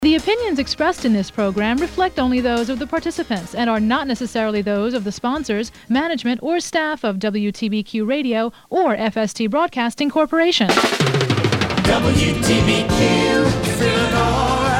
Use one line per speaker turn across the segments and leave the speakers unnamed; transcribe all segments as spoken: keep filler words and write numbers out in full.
The opinions expressed in this program reflect only those of the participants and are not necessarily those of the sponsors, management, or staff of W T B Q Radio or F S T Broadcasting Corporation.
W T B Q, feeling all right.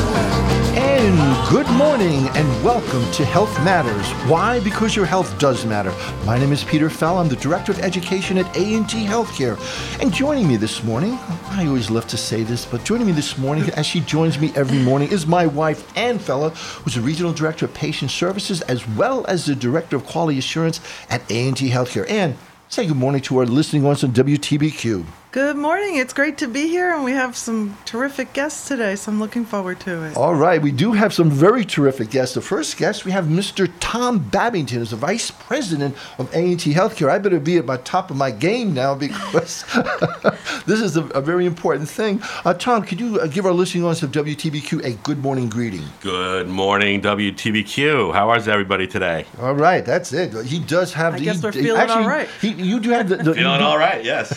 And good morning and welcome to Health Matters. Why? Because your health does matter. My name is Peter Fell. I'm the Director of Education at A and T Healthcare. And joining me this morning, I always love to say this, but joining me this morning, as she joins me every morning, is my wife, Ann Fella, who's the Regional Director of Patient Services, as well as the Director of Quality Assurance at A and T Healthcare. Ann, say good morning to our listening ones on W T B Q.
Good morning. It's great to be here, and we have some terrific guests today, so I'm looking forward to it.
All right. We do have some very terrific guests. The first guest, we have Mister Tom Babington, who's the Vice President of A and T Healthcare. I better be at my top of my game now because this is a, a very important thing. Uh, Tom, could you uh, give our listening audience of W T B Q a good morning greeting?
Good morning, W T B Q. How is everybody today?
All right. That's it. He does have
I
the...
guess we're
he,
feeling
actually,
all right.
He, you do have the... the
Feeling
you,
all right, yes.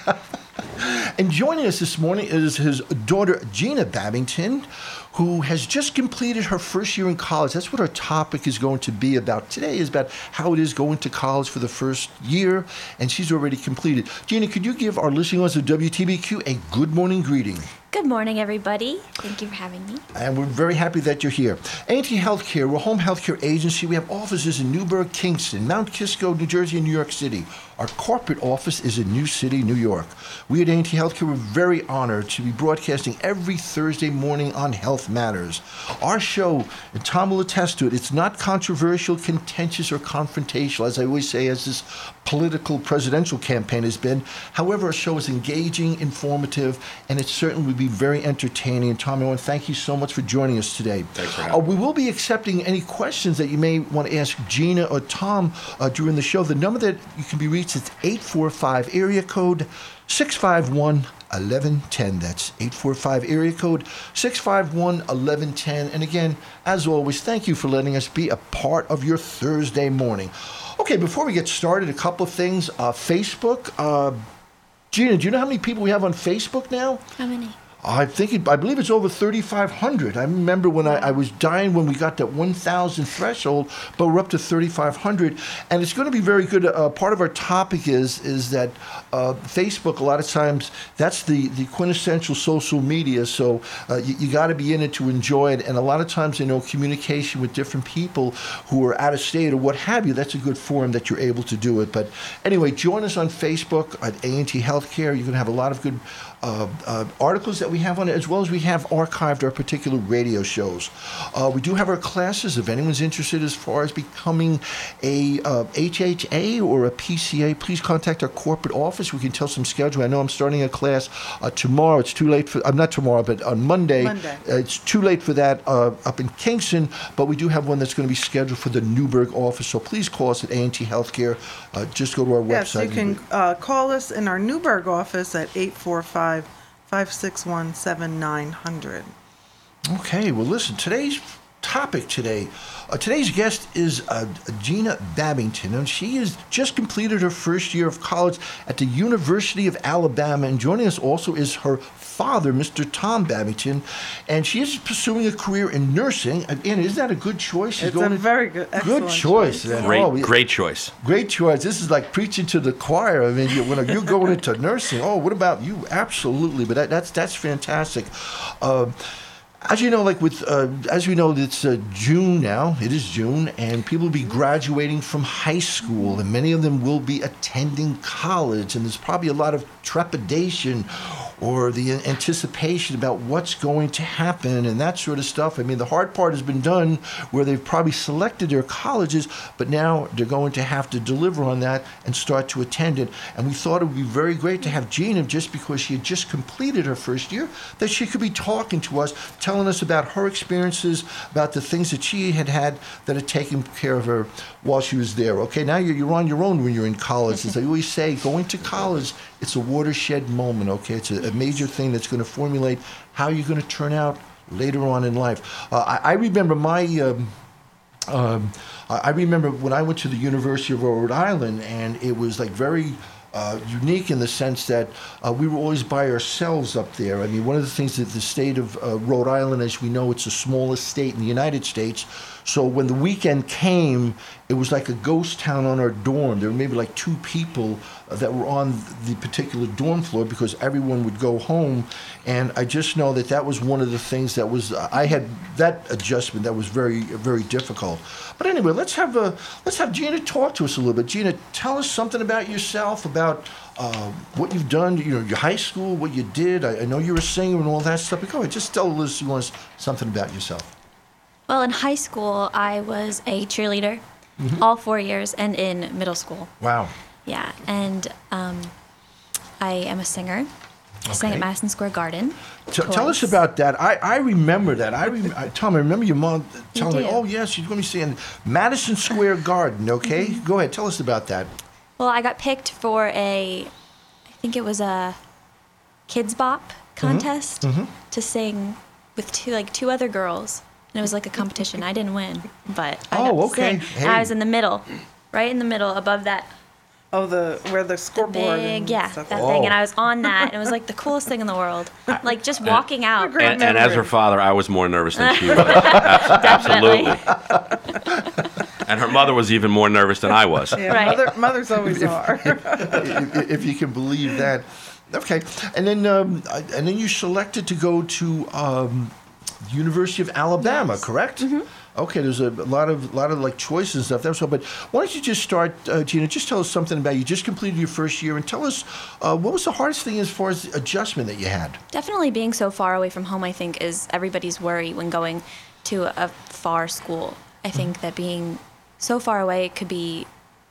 And joining us this morning is his daughter, Gina Babington, who has just completed her first year in college. That's what our topic is going to be about today, is about how it is going to college for the first year, and she's already completed. Gina, could you give our listeners of W T B Q a good morning greeting?
Good morning, everybody. Thank you for having me.
And we're very happy that you're here. A and T Healthcare, we're a home healthcare agency. We have offices in Newburgh, Kingston, Mount Kisco, New Jersey, and New York City. Our corporate office is in New City, New York. We at A and T Healthcare are very honored to be broadcasting every Thursday morning on Health Matters. Our show, and Tom will attest to it, it's not controversial, contentious, or confrontational, as I always say, as this political presidential campaign has been. However, our show is engaging, informative, and it certainly would be very entertaining. And Tom, I want to thank you so much for joining us today.
Thanks for having me.
Uh, we will be accepting any questions that you may want to ask Gina or Tom uh, during the show. The number that you can be reached is eight four five, area code six five one, one one one zero. That's eight four five, area code six five one, one one one zero. And again, as always, thank you for letting us be a part of your Thursday morning. Okay, before we get started, a couple of things. Uh, Facebook. Uh, Gina, do you know how many people we have on Facebook now?
How many?
I think it, I believe it's over thirty-five hundred. I remember when I, I was dying when we got that one thousand threshold, but we're up to thirty-five hundred, and it's going to be very good. Uh, part of our topic is is that uh, Facebook, a lot of times, that's the, the quintessential social media, so uh, you, you got to be in it to enjoy it, and a lot of times, you know, communication with different people who are out of state or what have you, that's a good forum that you're able to do it. But anyway, join us on Facebook at A and T Healthcare. You're going to have a lot of good Uh, uh, articles that we have on it, as well as we have archived our particular radio shows. Uh, we do have our classes. If anyone's interested as far as becoming a uh, H H A or a P C A, please contact our corporate office. We can tell some schedule. I know I'm starting a class uh, tomorrow. It's too late for, uh, not tomorrow, but on Monday.
Monday.
Uh, it's too late for that uh, up in Kingston, but we do have one that's going to be scheduled for the Newburgh office. So please call us at A and T Healthcare. Uh, just go to our
Yes,
website.
you can uh, call us in our Newburgh office at eight four five, five six one, seven nine zero zero.
Okay, well, listen, today's topic today, uh, today's guest is uh, Gina Babington, and she has just completed her first year of college at the University of Alabama, and joining us also is her father, Mister Tom Babington, and she is pursuing a career in nursing. And isn't that a good choice? She's
It's
going
a
to-
very good, excellent
Good choice.
choice.
then.
Great,
Oh, we-
great choice.
Great choice. This is like preaching to the choir. I mean, you, when you're going into nursing, oh, what about you? Absolutely. But that, that's that's fantastic. Uh, as you know, like with, uh, as we know, it's uh, June now. It is June, and people will be graduating from high school, and many of them will be attending college, and there's probably a lot of trepidation or the anticipation about what's going to happen and that sort of stuff. I mean, the hard part has been done where they've probably selected their colleges, but now they're going to have to deliver on that and start to attend it. And we thought it would be very great to have Gina, just because she had just completed her first year, that she could be talking to us, telling us about her experiences, about the things that she had had that had taken care of her while she was there. Okay, now you're, you're on your own when you're in college. As I always say, going to college, it's a watershed moment, okay? It's a, a major thing that's going to formulate how you're going to turn out later on in life. Uh, I, I remember my... Um, um, I remember when I went to the University of Rhode Island, and it was like very uh, unique in the sense that uh, we were always by ourselves up there. I mean, one of the things that the state of uh, Rhode Island, as we know, it's the smallest state in the United States. So when the weekend came, it was like a ghost town on our dorm. There were maybe like two people uh, that were on the particular dorm floor because everyone would go home. And I just know that that was one of the things that was, uh, I had that adjustment that was very, very difficult. But anyway, let's have a, let's have Gina talk to us a little bit. Gina, tell us something about yourself, about uh, what you've done, you know, your high school, what you did. I, I know you're a singer and all that stuff. But go ahead, just tell us something about yourself.
Well, in high school, I was a cheerleader mm-hmm. all four years, and in middle school.
Wow.
Yeah, and um, I am a singer. I sang at Madison Square Garden.
T- tell us about that. I, I remember that. I, rem- I Tom, I remember your mom telling me, oh, yes, she's going to be singing Madison Square Garden, okay? Mm-hmm. Go ahead, tell us about that.
Well, I got picked for a, I think it was a Kids Bop contest
mm-hmm.
to sing with two, like two other girls. And it was like a competition. I didn't win, but I
oh,
got to
okay.
sing.
Hey.
And I was in the middle, right in the middle, above that.
Oh, the where the scoreboard
Big,
and
yeah,
stuff.
that
Oh.
thing. And I was on that, and it was like the coolest thing in the world. Like just walking out.
great
And, and as her
memory.
father, I was more nervous than she was. Absolutely. And her mother was even more nervous than I was.
Yeah,
Right.
mother, mothers always are.
if, if you can believe that. Okay. And then um, I- and then you selected to go to um, University of Alabama,
Yes.
correct?
Mm-hmm.
Okay, there's a lot of lot of like choices and stuff. That was so. But why don't you just start, uh, Gina? Just tell us something about you. Just completed your first year, and tell us uh, what was the hardest thing as far as the adjustment that you had.
Definitely being so far away from home, I think, is everybody's worry when going to a far school. I think that being so far away could be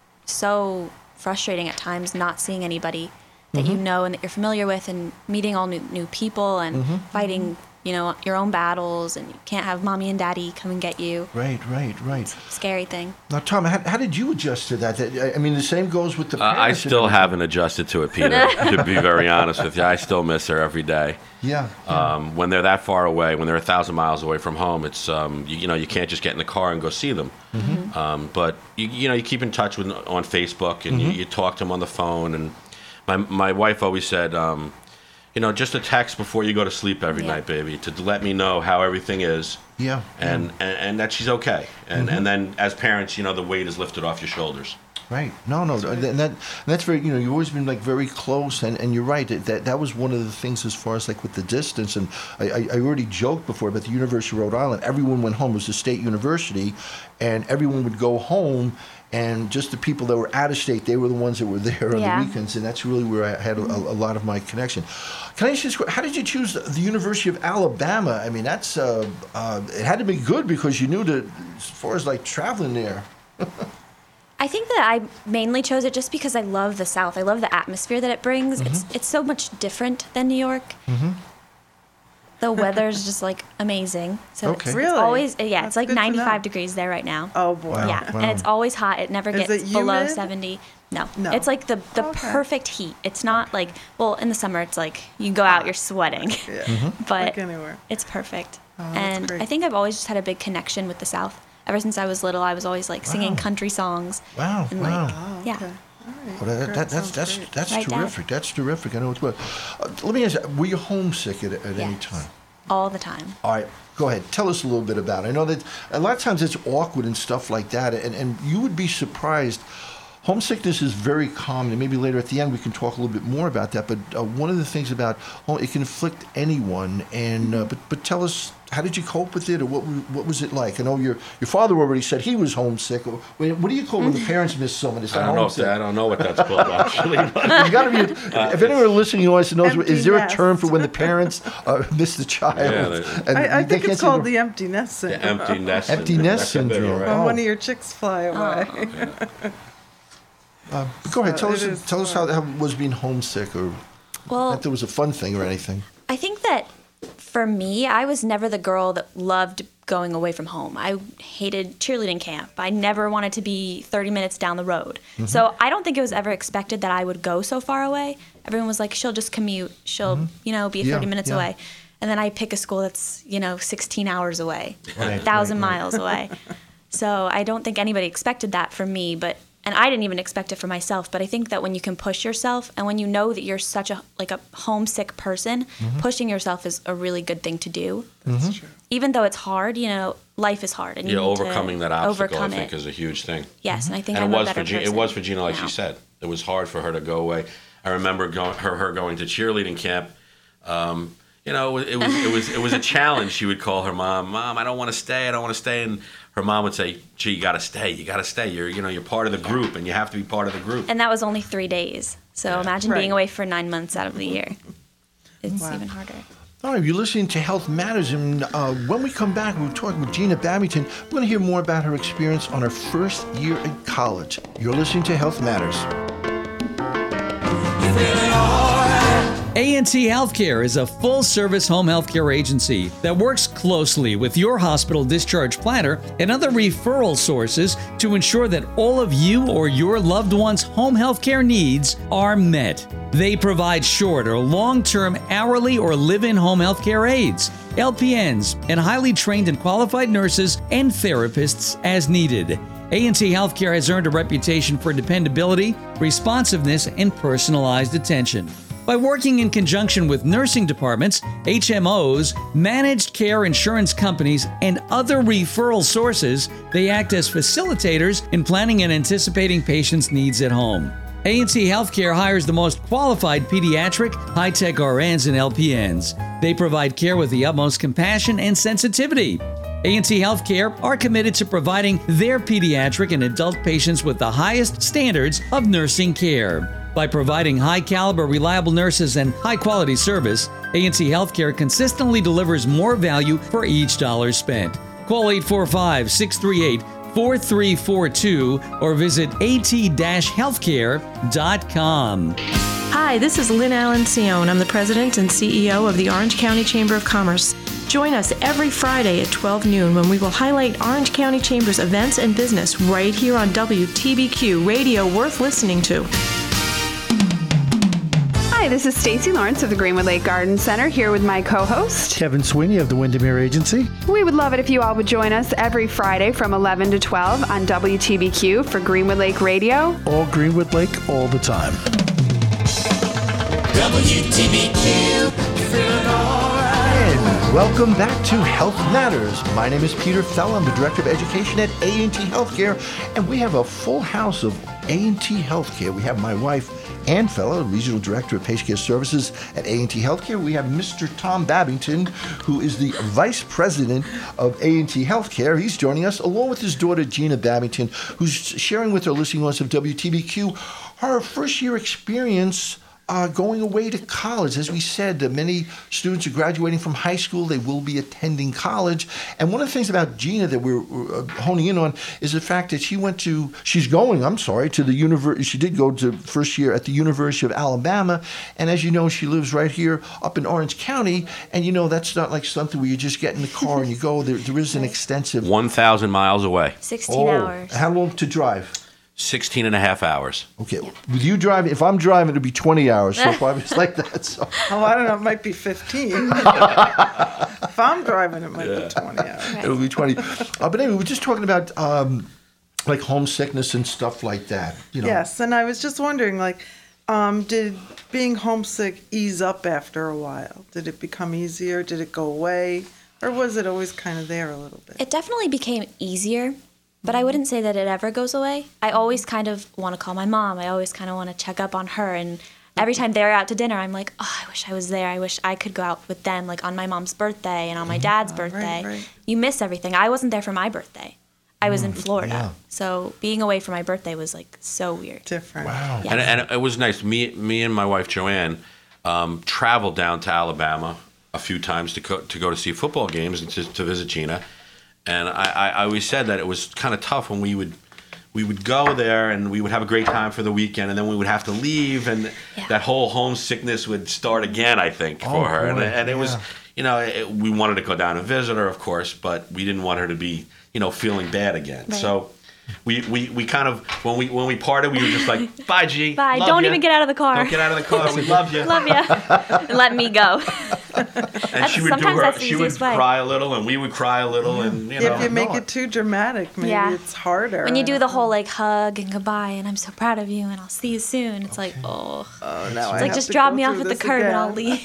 so frustrating at times, not seeing anybody that you know and that you're familiar with, and meeting all new, new people and fighting, you know, your own battles, and you can't have mommy and daddy come and get you.
Right, right, right.
Scary thing.
Now, Tom, how, how did you adjust to that? That- I mean, the same goes with the
Uh, I
parents.
still haven't adjusted to it, Peter, to be very honest with you. I still miss her every day.
Yeah.
Um, when they're that far away, when they're a thousand miles away from home, it's um, you, you know you can't just get in the car and go see them.
Mm-hmm.
Um, but you, you know you keep in touch with on Facebook and
Mm-hmm.
you, you talk to them on the phone. And my my wife always said, um, you know, just a text before you go to sleep every
Yeah.
night, baby, to let me know how everything is.
Yeah.
And, and and that she's okay. And
Mm-hmm.
and then as parents, you know, the weight is lifted off your shoulders.
Right. No, no, and that, and that and that's very. You know, you've always been like very close, and, and you're right. That, that that was one of the things as far as like with the distance. And I, I, I already joked before about the University of Rhode Island. Everyone went home. It was a state university, and everyone would go home. And just the people that were out of state, they were the ones that were there on
Yeah.
the weekends, and that's really where I had a, a lot of my connection. Can I ask you this? How did you choose the University of Alabama? I mean, that's uh, uh, it had to be good because you knew that as far as like traveling there.
I think that I mainly chose it just because I love the South. I love the atmosphere that it brings. It's it's so much different than New York.
Mm-hmm.
The weather's just like amazing. So
Okay.
it's,
Really?
it's always yeah,
That's
it's like
good to know.
ninety-five degrees there right now.
Oh boy.
Wow.
Yeah,
wow.
and it's always hot. It never
Is
gets
it
below
humid?
seventy. No.
No.
It's like the the
Okay.
perfect heat. It's not like, well, in the summer it's like you go out, you're sweating.
Yeah.
Mm-hmm.
But
Like anywhere.
it's perfect.
Oh, that's
and
great.
I think I've always just had a big connection with the South. Ever since I was little, I was always like singing
Wow.
country songs.
Wow,
And
wow.
like,
Oh,
yeah.
okay. All right.
Well, that,
Great.
that, that's
Sounds
that's
great.
that's
Right, Dad?
terrific. That's terrific. I know it's good. Uh, let me ask you: were you homesick at, at any
Yes.
time?
All the time.
All right, go ahead. Tell us a little bit about it. I know that a lot of times it's awkward and stuff like that, and, and you would be surprised. Homesickness is very common, and maybe later at the end we can talk a little bit more about that. But uh, one of the things about home, it can afflict anyone. And uh, but but tell us, how did you cope with it, or what w- what was it like? I know your your father already said he was homesick. What what do you call when the parents miss someone? It's
I
not
don't know if
homesick.
that, I don't know what that's called actually.
There's got to be. A, if anyone listening who wants to know,
Empty
is there a
nest.
term for when the parents uh, miss the child?
Yeah, they-
and
I, I
they
think
can't
it's
seem
called
to-
the empty nest
The
syndrome.
empty nest
Empty
syndrome.
nest
That could be,
syndrome.
right?
When
Oh.
one of your chicks fly away.
Uh, go ahead.
So
Tell
it
us.
is
Tell us how, how it was being homesick, or
Well,
if there was a fun thing or anything.
I think that for me, I was never the girl that loved going away from home. I hated cheerleading camp. I never wanted to be thirty minutes down the road.
Mm-hmm.
So I don't think it was ever expected that I would go so far away. Everyone was like, she'll just commute. She'll, you know, be
Mm-hmm. Yeah,
thirty minutes
yeah.
away. And then I pick a school that's, you know, sixteen hours away,
Right,
one thousand
right, right.
miles away. So I don't think anybody expected that from me. But And I didn't even expect it for myself, but I think that when you can push yourself and when you know that you're such a like a homesick person, mm-hmm. pushing yourself is a really good thing to do.
That's
Mm-hmm.
true.
Even though it's hard, you know, life is hard, and
Yeah,
you need
overcoming
to
that obstacle,
overcome
I think,
it.
is a huge thing.
Yes, and I think
And
I'm
it
a
was
better
for Gina,
person
it was for Gina, like
now.
she said. It was hard for her to go away. I remember going, her her going to cheerleading camp. Um, you know, it was it was it was a challenge. She would call her mom, "Mom, I don't want to stay. I don't want to stay." And her mom would say, "Gee, you got to stay. You got to stay. You're you know you're part of the group, and you have to be part of the group."
And that was only three days. So
Yeah.
imagine
Right.
being away for nine months out of the year. It's
Wow.
even harder.
All right, you're listening to Health Matters, and uh, when we come back, we're talking with Gina Babington. We're going to hear more about her experience on her first year in college. You're listening to Health Matters.
A and T Healthcare is a full-service home healthcare agency that works closely with your hospital discharge planner and other referral sources to ensure that all of you or your loved one's home healthcare needs are met. They provide short or long-term hourly or live-in home healthcare aides, L P Ns, and highly trained and qualified nurses and therapists as needed. A and T Healthcare has earned a reputation for dependability, responsiveness, and personalized attention. By working in conjunction with nursing departments, H M Os, managed care insurance companies, and other referral sources, they act as facilitators in planning and anticipating patients' needs at home. A and T Healthcare hires the most qualified pediatric, high-tech R Ns and L P Ns. They provide care with the utmost compassion and sensitivity. A and T Healthcare are committed to providing their pediatric and adult patients with the highest standards of nursing care. By providing high-caliber, reliable nurses and high-quality service, A and T Healthcare consistently delivers more value for each dollar spent. Call eight four five, six three eight, four three four two or visit a t dash healthcare dot com.
Hi, this is Lynn Allen Cione. I'm the president and C E O of the Orange County Chamber of Commerce. Join us every Friday at twelve noon when we will highlight Orange County Chamber's events and business right here on W T B Q, radio worth listening to.
Hi, this is Stacy Lawrence of the Greenwood Lake Garden Center here with my co-host
Kevin Sweeney of the Windermere Agency.
We would love it if you all would join us every Friday from eleven to twelve on W T B Q for Greenwood Lake Radio.
All Greenwood Lake, all the time.
W T B Q, feeling alright.
And welcome back to Health Matters. My name is Peter Fell. I'm the Director of Education at A and T Healthcare, and we have a full house of A and T Healthcare. We have my wife, Ann Feller, Regional Director of Patient Care Services at A and T Healthcare. We have Mister Tom Babington, who is the Vice President of A and T Healthcare. He's joining us, along with his daughter, Gina Babington, who's sharing with our listening audience of W T B Q her first year experience Uh, going away to college. As we said, uh, many students are graduating from high school. They will be attending college. And one of the things about Gina that we're uh, honing in on is the fact that she went to, she's going, I'm sorry, to the university. She did go to first year at the University of Alabama. And as you know, she lives right here up in Orange County. And you know, that's not like something where you just get in the car and you go. There, there is an extensive.
one thousand miles away.
sixteen
oh,
hours.
How long to drive?
sixteen and a half hours.
Okay. With you driving, if I'm driving, it'll be twenty hours. So probably it's like that. So.
Oh, I don't know. It might be fifteen. If I'm driving, it might
Yeah.
be twenty hours.
It'll be twenty. Uh, but anyway, we're just talking about um, like homesickness and stuff like that. You know.
Yes, and I was just wondering, like, um, did being homesick ease up after a while? Did it become easier? Did it go away? Or was it always kind of there a little bit?
It definitely became easier, but I wouldn't say that it ever goes away. I always kind of want to call my mom. I always kind of want to check up on her. And every time they're out to dinner, I'm like, oh, I wish I was there. I wish I could go out with them, like on my mom's birthday and on my dad's
Oh,
birthday.
right, right.
You miss everything. I wasn't there for my birthday. I was in Florida.
yeah.
So being away for my birthday was like so weird.
Different.
Wow.
Yeah.
And, and it was nice. Me, me and my wife Joanne um, traveled down to Alabama a few times to go to go to see football games and to, to visit Gina. And I, I, I always said that it was kind of tough when we would we would go there and we would have a great time for the weekend, and then we would have to leave, and
Yeah.
that whole homesickness would start again, I think, for
Oh,
her. And,
boy,
and it was,
yeah.
you know, it, we wanted to go down and visit her, of course, but we didn't want her to be, you know, feeling bad again.
Right.
So. We, we, we kind of when we when we parted, we were just like, bye G,
Bye.
love
Don't
ya.
even get out of the car.
Don't get out of the car. We love you.
Love you. And let me go.
And she would do
sometimes
her.
that's the
She would
easiest way.
cry a little, and we would cry a little, and you know.
If you make
no.
it too dramatic, maybe
Yeah.
it's harder.
When you
I
do
don't
the
know.
whole like hug and goodbye, and I'm so proud of you, and I'll see you soon. It's like, oh,
Oh, now I
it's like
have
just
to
drop
go
me off
through
at the
this
curb and I'll
again.
leave.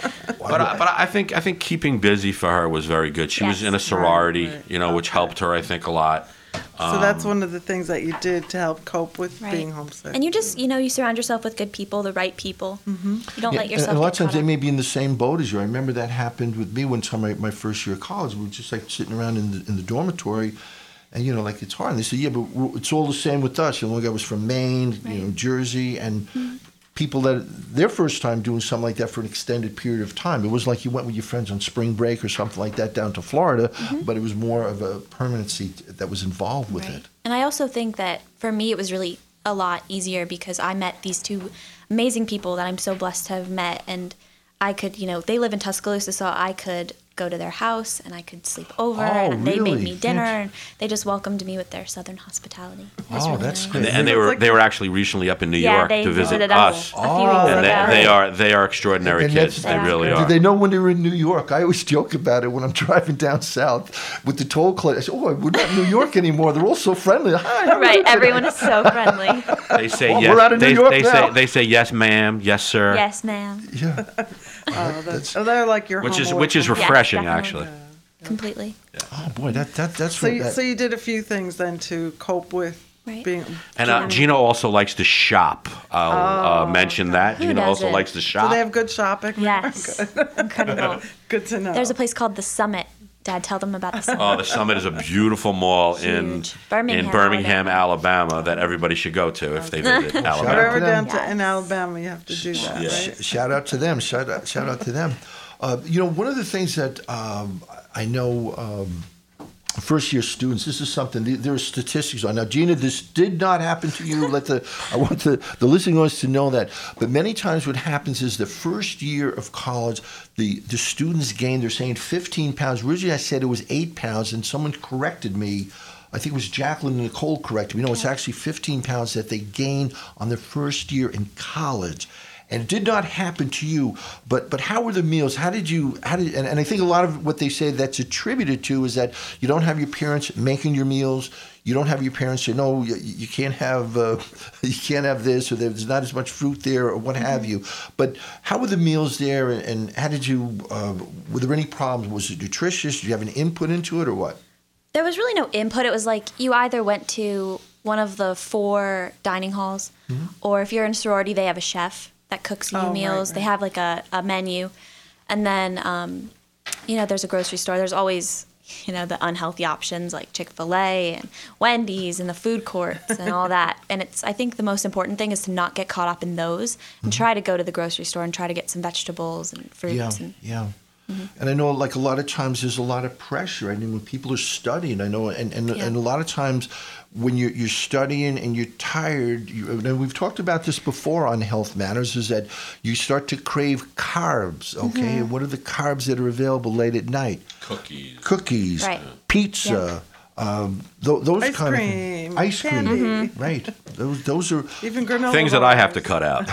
But I, but I think I think keeping busy for her was very good. She was
Yes.
in a sorority,
Right, right.
you know, which helped her, I think, a lot.
So that's one of the things that you did to help cope with
Right.
being homesick.
And you just, you know, you surround yourself with good people, the right people. Mm-hmm. You don't
Yeah,
let
and-
yourself
and a lot
get
of times
caught
they
up.
may be in the same boat as you. I remember that happened with me one time, my, my first year of college. We were just like sitting around in the, in the dormitory, and you know, like it's hard. And they said, "Yeah, but we're- it's all the same with us." You know, one guy was from Maine, you know, Jersey, and people that their first time doing something like that for an extended period of time. It wasn't like you went with your friends on spring break or something like that down to Florida,
Mm-hmm.
but it was more of a permanency that was involved with
Right.
it.
And I also think that for me, it was really a lot easier because I met these two amazing people that I'm so blessed to have met. And I could, you know, they live in Tuscaloosa, so I could go to their house and I could sleep over.
Oh,
and they
really?
made me dinner,
Fant-
and they just welcomed me with their southern hospitality. It was
Oh,
really
that's
nice.
great.
And, and they were they were actually recently up in New
Yeah,
York
they
to visit
visited
us.
us a few
Oh,
weeks
And
ago.
they, they are they are extraordinary
And
kids.
that's-
They really
Yeah.
are.
Did they know when they were in New York? I always joke about it when I'm driving down south with the toll collector. I say, "Oh, we're not in New York anymore. They're all so friendly." Hi, how are you
Right,
doing
everyone
today?
is so friendly.
They say
Well,
yes.
we're out of New
they,
York
they
now.
say they say yes, ma'am, yes, sir.
Yes, ma'am.
Yeah.
oh, that's, oh, they're like your
Which
home
is
away
which is
from-
Yes,
refreshing,
definitely.
actually.
Completely.
Oh boy, that that that's
So,
what
you,
that,
so you did a few things then to cope with
Right.
being.
And uh, Gina also likes to shop. I'll uh, mention that.
Who
Gina also
doesn't?
likes to
Do
shop.
they have good shopping?
Yes. Incredible.
Good to know.
There's a place called The Summit. Dad, tell them about The Summit.
Oh, the Summit is a beautiful mall in
Huge. Birmingham,
in Birmingham, Alabama. that everybody should go to if they visit
If
Alabama.
you're ever
to
down
them.
to in Alabama, you have to do that, right?
Sh- shout out to them. Shout out, shout out to them. Uh, you know, one of the things that um, I know um, first year students, this is something, there are statistics on. Now, Gina, this did not happen to you. Let the, I want the, the listening audience to know that. But many times what happens is the first year of college, the, the students gain, they're saying fifteen pounds. Originally, I said it was eight pounds, and someone corrected me. I think it was Jacqueline and Nicole corrected me. No, it's actually fifteen pounds that they gain on their first year in college. And it did not happen to you, but but how were the meals? How did you? How did? And, and I think a lot of what they say that's attributed to is that you don't have your parents making your meals. You don't have your parents say no, you, you can't have uh, you can't have this, or there's not as much fruit there, or what have you. But how were the meals there, and, and how did you? Uh, were there any problems? Was it nutritious? Did you have an input into it, or what?
There was really no input. It was like you either went to one of the four dining halls,
Mm-hmm.
or if you're in a sorority, they have a chef that cooks you
Oh, right,
meals. They
right.
have like a, a menu. And then, um, you know, there's a grocery store. There's always, you know, the unhealthy options like Chick-fil-A and Wendy's and the food courts and all that. And it's, I think the most important thing is to not get caught up in those and try to go to the grocery store and try to get some vegetables and fruits.
Yeah,
and
yeah. And I know, like, a lot of times there's a lot of pressure. I mean, when people are studying, I know, and, and,
Yeah.
and a lot of times when you're, you're studying and you're tired, you, and we've talked about this before on Health Matters, is that you start to crave carbs, okay?
Mm-hmm.
And what are the carbs that are available late at night?
Cookies.
Cookies,
Right.
pizza, um, th- those
Ice
kind
cream,
of ice cream,
candy.
Mm-hmm.
right? Those those are
Even granola
Things that I have to
bars.
cut out.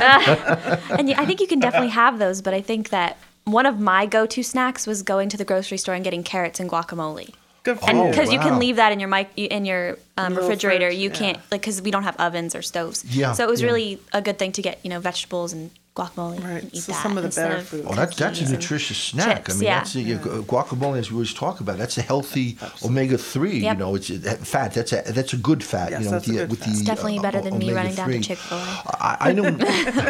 And yeah, I think you can definitely have those, but I think that one of my go-to snacks was going to the grocery store and getting carrots and guacamole.
Good for
And
Oh,
you.
because you
wow.
can leave that in your mic in your um,
Little
refrigerator,
fridge,
you
yeah.
can't like because we don't have ovens or stoves.
Yeah,
So it was
yeah.
really a good thing to get you know vegetables and guacamole
Right,
and eat
so
that
some of the
instead
better
of
food.
Oh, that, that's a
cookies and-
nutritious snack.
chips,
I mean,
yeah.
that's a, you know, guacamole, as we always talk about. That's a healthy omega three.
Yep.
You know, it's that fat. That's a that's a good fat.
Yes,
you know,
that's a
with the,
good
with
fat.
the
It's definitely
uh,
better than me running down to
omega three.
Chick-fil-A.
I, I know,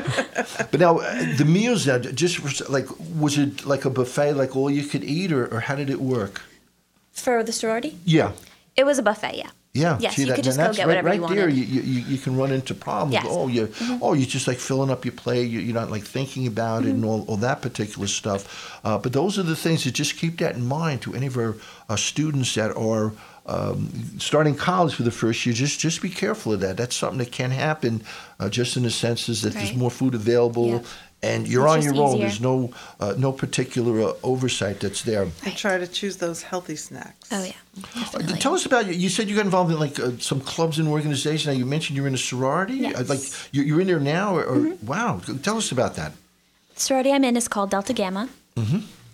but now uh, the meals now, just for, like, was it like a buffet, like all you could eat, or, or how did it work?
For the sorority,
Yeah.
it was a buffet. Yeah.
Yeah,
Yes,
see
you
that,
could
and
just go
that's
get
right,
whatever
right
you
there.
wanted.
You, you you can run into problems.
Yes.
Oh, you
Mm-hmm.
oh, you're just like filling up your plate. You, you're not like thinking about it and all, all that particular stuff. Uh, but those are the things that just keep that in mind to any of our uh, students that are um, starting college for the first year. Just just be careful of that. That's something that can happen. Uh, just in the senses that there's
Right.
more food available.
Yeah.
And you're
It's
on
just
your own.
easier.
There's no uh, no particular uh, oversight that's there.
And try to choose those healthy snacks.
Oh yeah.
Uh,
Definitely.
Tell us about you. You said you got involved in like uh, some clubs and organizations. Now you mentioned you're in a sorority.
Yes.
Uh, like you're, you're in there now, or, or wow? Tell us about that.
The sorority I'm in is called Delta Gamma.
Mm-hmm.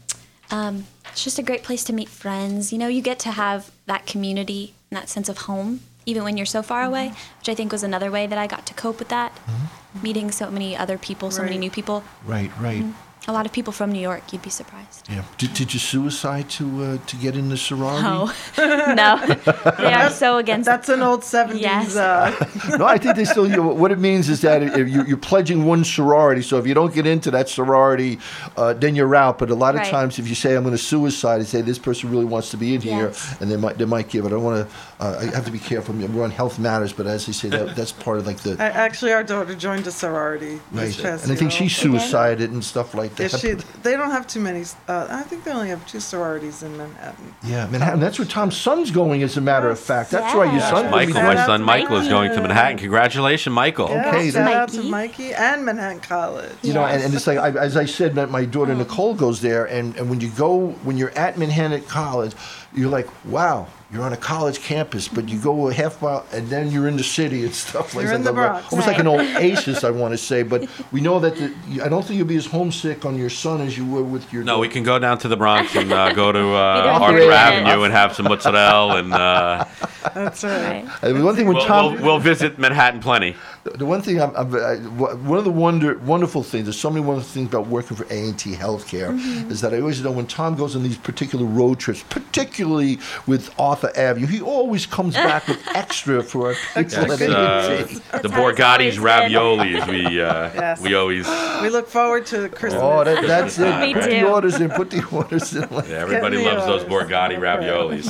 Um, it's just a great place to meet friends. You know, you get to have that community and that sense of home, even when you're so far away, which I think was another way that I got to cope with that. Meeting so many other people, so many
Right.
new people.
Right, right.
A lot of people from New York, you'd be surprised.
Yeah. Did, did you suicide to uh, to get in the sorority?
No. No. They are so against
That's an old seventies.
Yes.
Uh,
No, I think they still. You know, what it means is that if you, you're pledging one sorority. So if you don't get into that sorority, uh, then you're out. But a lot of
Right.
times, if you say I'm going to suicide, and say this person really wants to be in here,
Yes.
and they might they might give it. I want to. Uh, I have to be careful. We're on Health Matters, but as they say, that, that's part of like the.
I- actually, our daughter joined a sorority this
Right.
past
And I think
year.
she suicided and stuff like
Yeah,
that.
she, they don't have too many. Uh, I think they only have two sororities in Manhattan.
Yeah, Manhattan. That's where Tom's son's going, as a matter of fact. That's right. Your
Yeah.
son.
Michael,
Shout
my
out
son
to
Michael is going to
Mikey.
Manhattan. Congratulations, Michael.
Yeah,
Okay,
shout
that-
out to
Mikey.
Mikey and Manhattan College.
You know, and, and it's like I, as I said, my, my
Oh.
daughter Nicole goes there, and, and when you go, when you're at Manhattan College, you're like, wow, you're on a college campus, but you go a half mile, and then you're in the city and stuff like
You're
that.
in the
Like-
Bronx.
Almost like an old Oasis, I want to say. But we know that the, I don't think you'll be as homesick on your son as you were with your.
No, we can go down to the Bronx and uh, go to uh,
Either
Arthur
way.
Avenue and have some mozzarella, and uh,
That's right.
Right.
Uh, the one thing when
we'll,
Tom,
we'll, we'll visit Manhattan plenty.
the one thing I'm, I'm I, one of the wonder wonderful things. There's so many wonderful things about working for A and T Healthcare is that I always know when Tom goes on these particular road trips, particularly with Arthur Avenue, he always comes back with extra for our people
Yes,
at
uh,
A and T.
the
how it's
Borgatti's
always been.
raviolis. We uh,
Yes.
we always
We look forward to Christmas.
Oh, that, that's it.
Me
Put the
too.
orders in. Put the orders in.
yeah, everybody
Get me
loves those
yours.
Borgatti raviolis.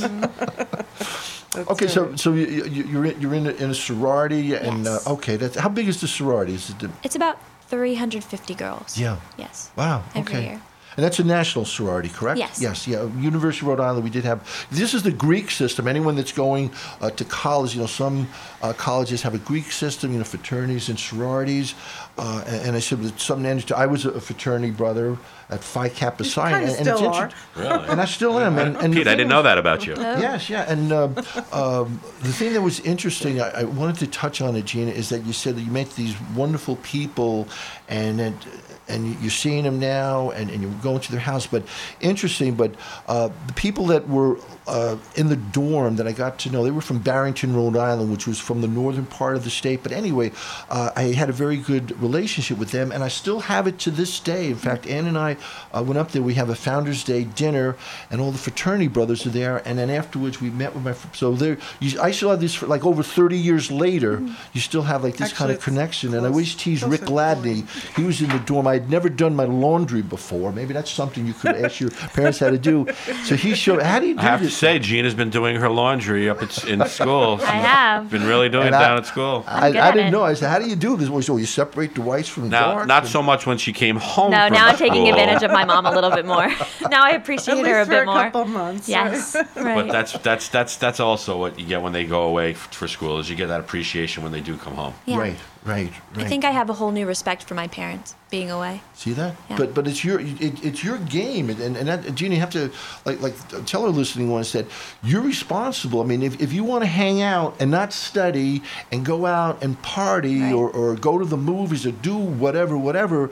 That's
Okay, so
right.
so you, you, you're in, you're in a, in a sorority, and
Yes.
uh, okay, that's how big is the sorority? Is it the,
It's about three hundred fifty girls.
yeah.
Yes.
Wow.
Every
Okay.
year.
And that's a national sorority, correct?
Yes.
Yes. Yeah. University of Rhode Island. We did have. This is the Greek system. Anyone that's going uh, to college, you know, some uh, colleges have a Greek system. You know, fraternities and sororities. Uh, and, and I said, with some I was a fraternity brother at Phi Kappa Psi,
kinda
and, and
still
it's
are.
inter-
Really?
and I still am. And, and the
Pete, I
thing
didn't
was-
know that about you.
Yes, yeah, and uh, um, the thing that was interesting, I, I wanted to touch on it, Gina, is that you said that you met these wonderful people, and that, and you're seeing them now, and, and you're going to their house. But interesting, but uh, the people that were uh, in the dorm that I got to know, they were from Barrington, Rhode Island, which was from the northern part of the state. But anyway, uh, I had a very good relationship with them, and I still have it to this day. In fact, Ann and I uh, went up there. We have a Founders Day dinner, and all the fraternity brothers are there. And then afterwards, we met with my. fr- So there, you, I still have this for like over thirty years later. You still have like this kind
Actually,
of
it's
connection. And I
close-
always tease Rick
closer to
Gladney. He was in the dorm. I had never done my laundry before. Maybe that's something you could ask your parents how to do. So he showed. How do you do
I have to
this?
say, Gina's been doing her laundry up at, in school.
I have.
Been really doing
And
it
I-
down at school.
I,
good
I
at
didn't
it.
know. I said, "How do you do this?" Well, so you separate the whites from the
Now,
darks.
not
and-
so much when she came home.
No,
from
now I'm taking
school,
advantage of my mom a little bit more. Now I appreciate
At
her a
least for
bit
a
more.
couple months.
Yes.
right?
Right.
But that's that's that's that's also what you get when they go away f- for school. Is you get that appreciation when they do come home.
Yeah.
Right, right, right.
I think I have a whole new respect for my parents being away.
See that?
Yeah.
But but it's your it, it's your game, and and that, Gina, you have to like like tell our listening ones that you're responsible. I mean, if, if you want to hang out and not study and go out and party
Right.
or, or go to the movies or do whatever whatever.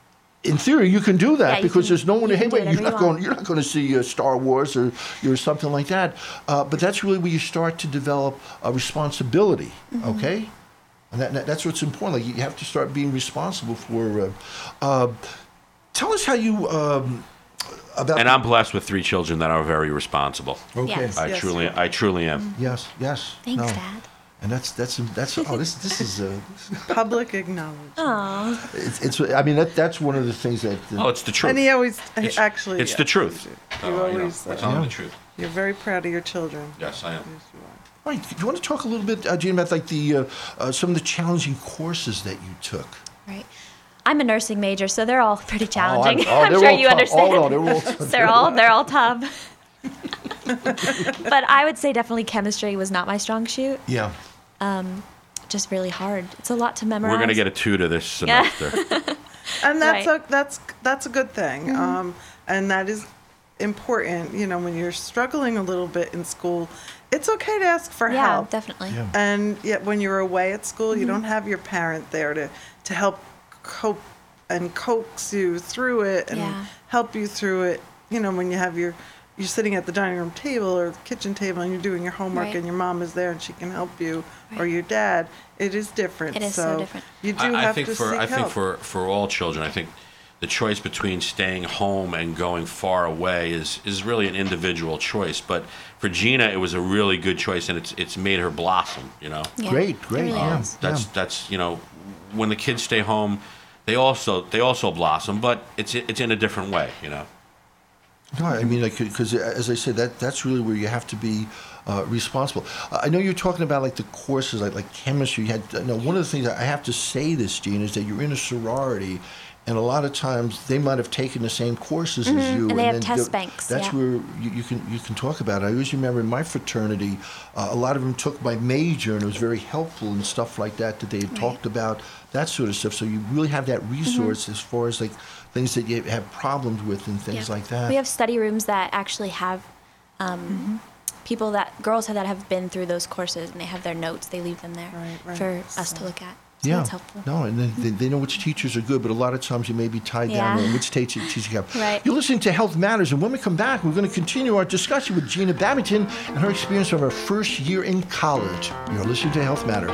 In theory, you can do that
Yeah, you
because
can-
there's no one.
you
Hey,
can do
wait, you're
whatever
not
you
going.
want.
You're not going to see uh, Star Wars or or something like that. Uh, but that's really where you start to develop a responsibility.
Mm-hmm.
Okay, and that, that- that's what's important. Like you have to start being responsible for. Uh, uh, tell us how you um, about.
And I'm blessed with three children that are very responsible.
okay.
Yes.
I
Yes.
truly, I truly am.
Yes. Yes.
Thanks,
no.
Dad.
And that's that's that's oh this this is uh,
Public acknowledgement.
Aw.
it's, it's I mean that that's one of the things that uh,
Oh, it's the truth.
And he always, he
It's-
actually.
it's
yeah,
the truth.
You
Uh, you know,
always,
we're
uh,
telling
Yeah.
the truth.
you're very proud of your children.
Yes, I am.
Yes, you are.
Right. Do you want to talk a little bit, uh, Gene, about like the uh, uh, some of the challenging courses that you took?
Right. I'm a nursing major, so they're all pretty challenging.
oh,
I'm
they're
sure
all
you
tough.
understand.
Oh, no, they're all-
they're all they're all tough. But I would say definitely chemistry was not my strong suit.
Yeah.
Just really hard. It's a lot to memorize.
We're gonna get a tutor this
Yeah.
semester.
And that's
Right.
a that's that's a good thing, um, and that is important. You know, when you're struggling a little bit in school, it's okay to ask for
Yeah,
help.
definitely.
Yeah.
And yet, when you're away at school, you don't have your parent there to to help cope and coax you through it and
Yeah.
help you through it. you know, when you have your, you're sitting at the dining room table or the kitchen table and you're doing your homework
Right.
and your mom is there and she can help you, or your dad, it is different.
It is so different.
You do
I, I
have
think
to
for
seek
I think
help.
for for all children, I think the choice between staying home and going far away is is really an individual choice. But for Gina, it was a really good choice, and it's it's made her blossom. You know,
Yeah,
Great,
it
great,
really
yeah.
has.
that's that's you know, when the kids stay home, they also they also blossom, but it's it's in a different way. You know.
No, I mean, like, because as I said, that that's really where you have to be uh, responsible. I know you're talking about like the courses, like like chemistry. You had no. One of the things I have to say this, Gene, is that you're in a sorority, and a lot of times they might have taken the same courses as
Mhm,
you.
and they have
then
test
go-
banks,
That's
yeah.
where you, you can you can talk about it. I always remember in my fraternity, uh, a lot of them took my major, and it was very helpful and stuff like that that they had talked about that sort of stuff. So you really have that resource as far as like things that you have problems with and things
Yeah.
like that.
We have study rooms that actually have um, people that girls that have been through those courses, and they have their notes. They leave them there
Right, right.
for us to look at. So
Yeah,
that's helpful.
no, and then they, they know which teachers are good, but a lot of times you may be tied down
Yeah.
to which teacher, teacher you have.
Right.
You're listening to Health Matters, and when we come back, we're going to continue our discussion with Gina Babington and her experience of her first year in college. You're listening to Health Matters.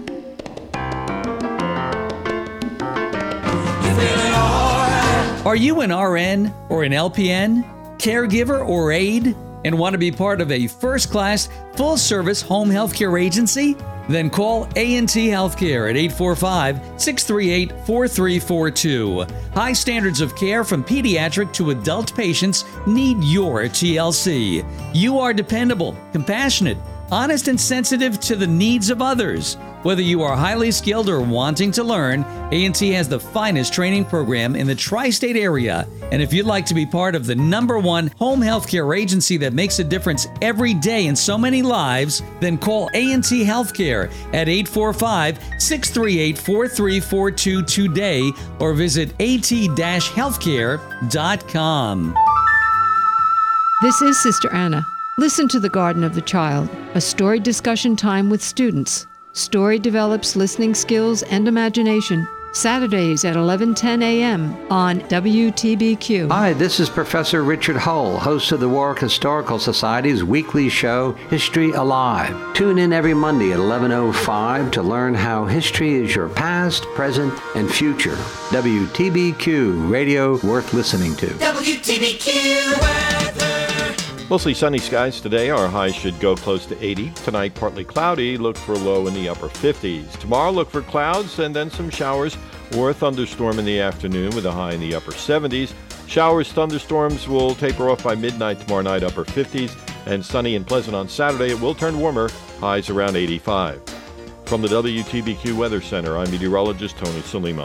Are you an R N or an L P N, caregiver or aide, and want to be part of a first-class, full-service home healthcare agency? Then call A and T Healthcare at eight four five, six three eight, four three four two. High standards of care from pediatric to adult patients need your T L C. You are dependable, compassionate, honest, and sensitive to the needs of others. Whether you are highly skilled or wanting to learn, A and T has the finest training program in the tri-state area. And if you'd like to be part of the number one home healthcare agency that makes a difference every day in so many lives, then call A and T Healthcare at eight four five, six three eight, four three four two today or visit a t dash healthcare dot com.
This is Sister Anna. Listen to The Garden of the Child, a story discussion time with students. Story develops listening skills and imagination. Saturdays at eleven ten a.m. on W T B Q.
Hi, this is Professor Richard Hull, host of the Warwick Historical Society's weekly show, History Alive. Tune in every Monday at eleven oh five to learn how history is your past, present, and future. W T B Q, radio worth listening to.
W T B Q weather.
Mostly sunny skies today. Our highs should go close to eighty. Tonight, partly cloudy. Look for a low in the upper fifties. Tomorrow, look for clouds and then some showers or a thunderstorm in the afternoon with a high in the upper seventies. Showers, thunderstorms will taper off by midnight tomorrow night, upper fifties. And sunny and pleasant on Saturday. It will turn warmer, highs around eighty-five. From the W T B Q Weather Center, I'm meteorologist Tony Salima.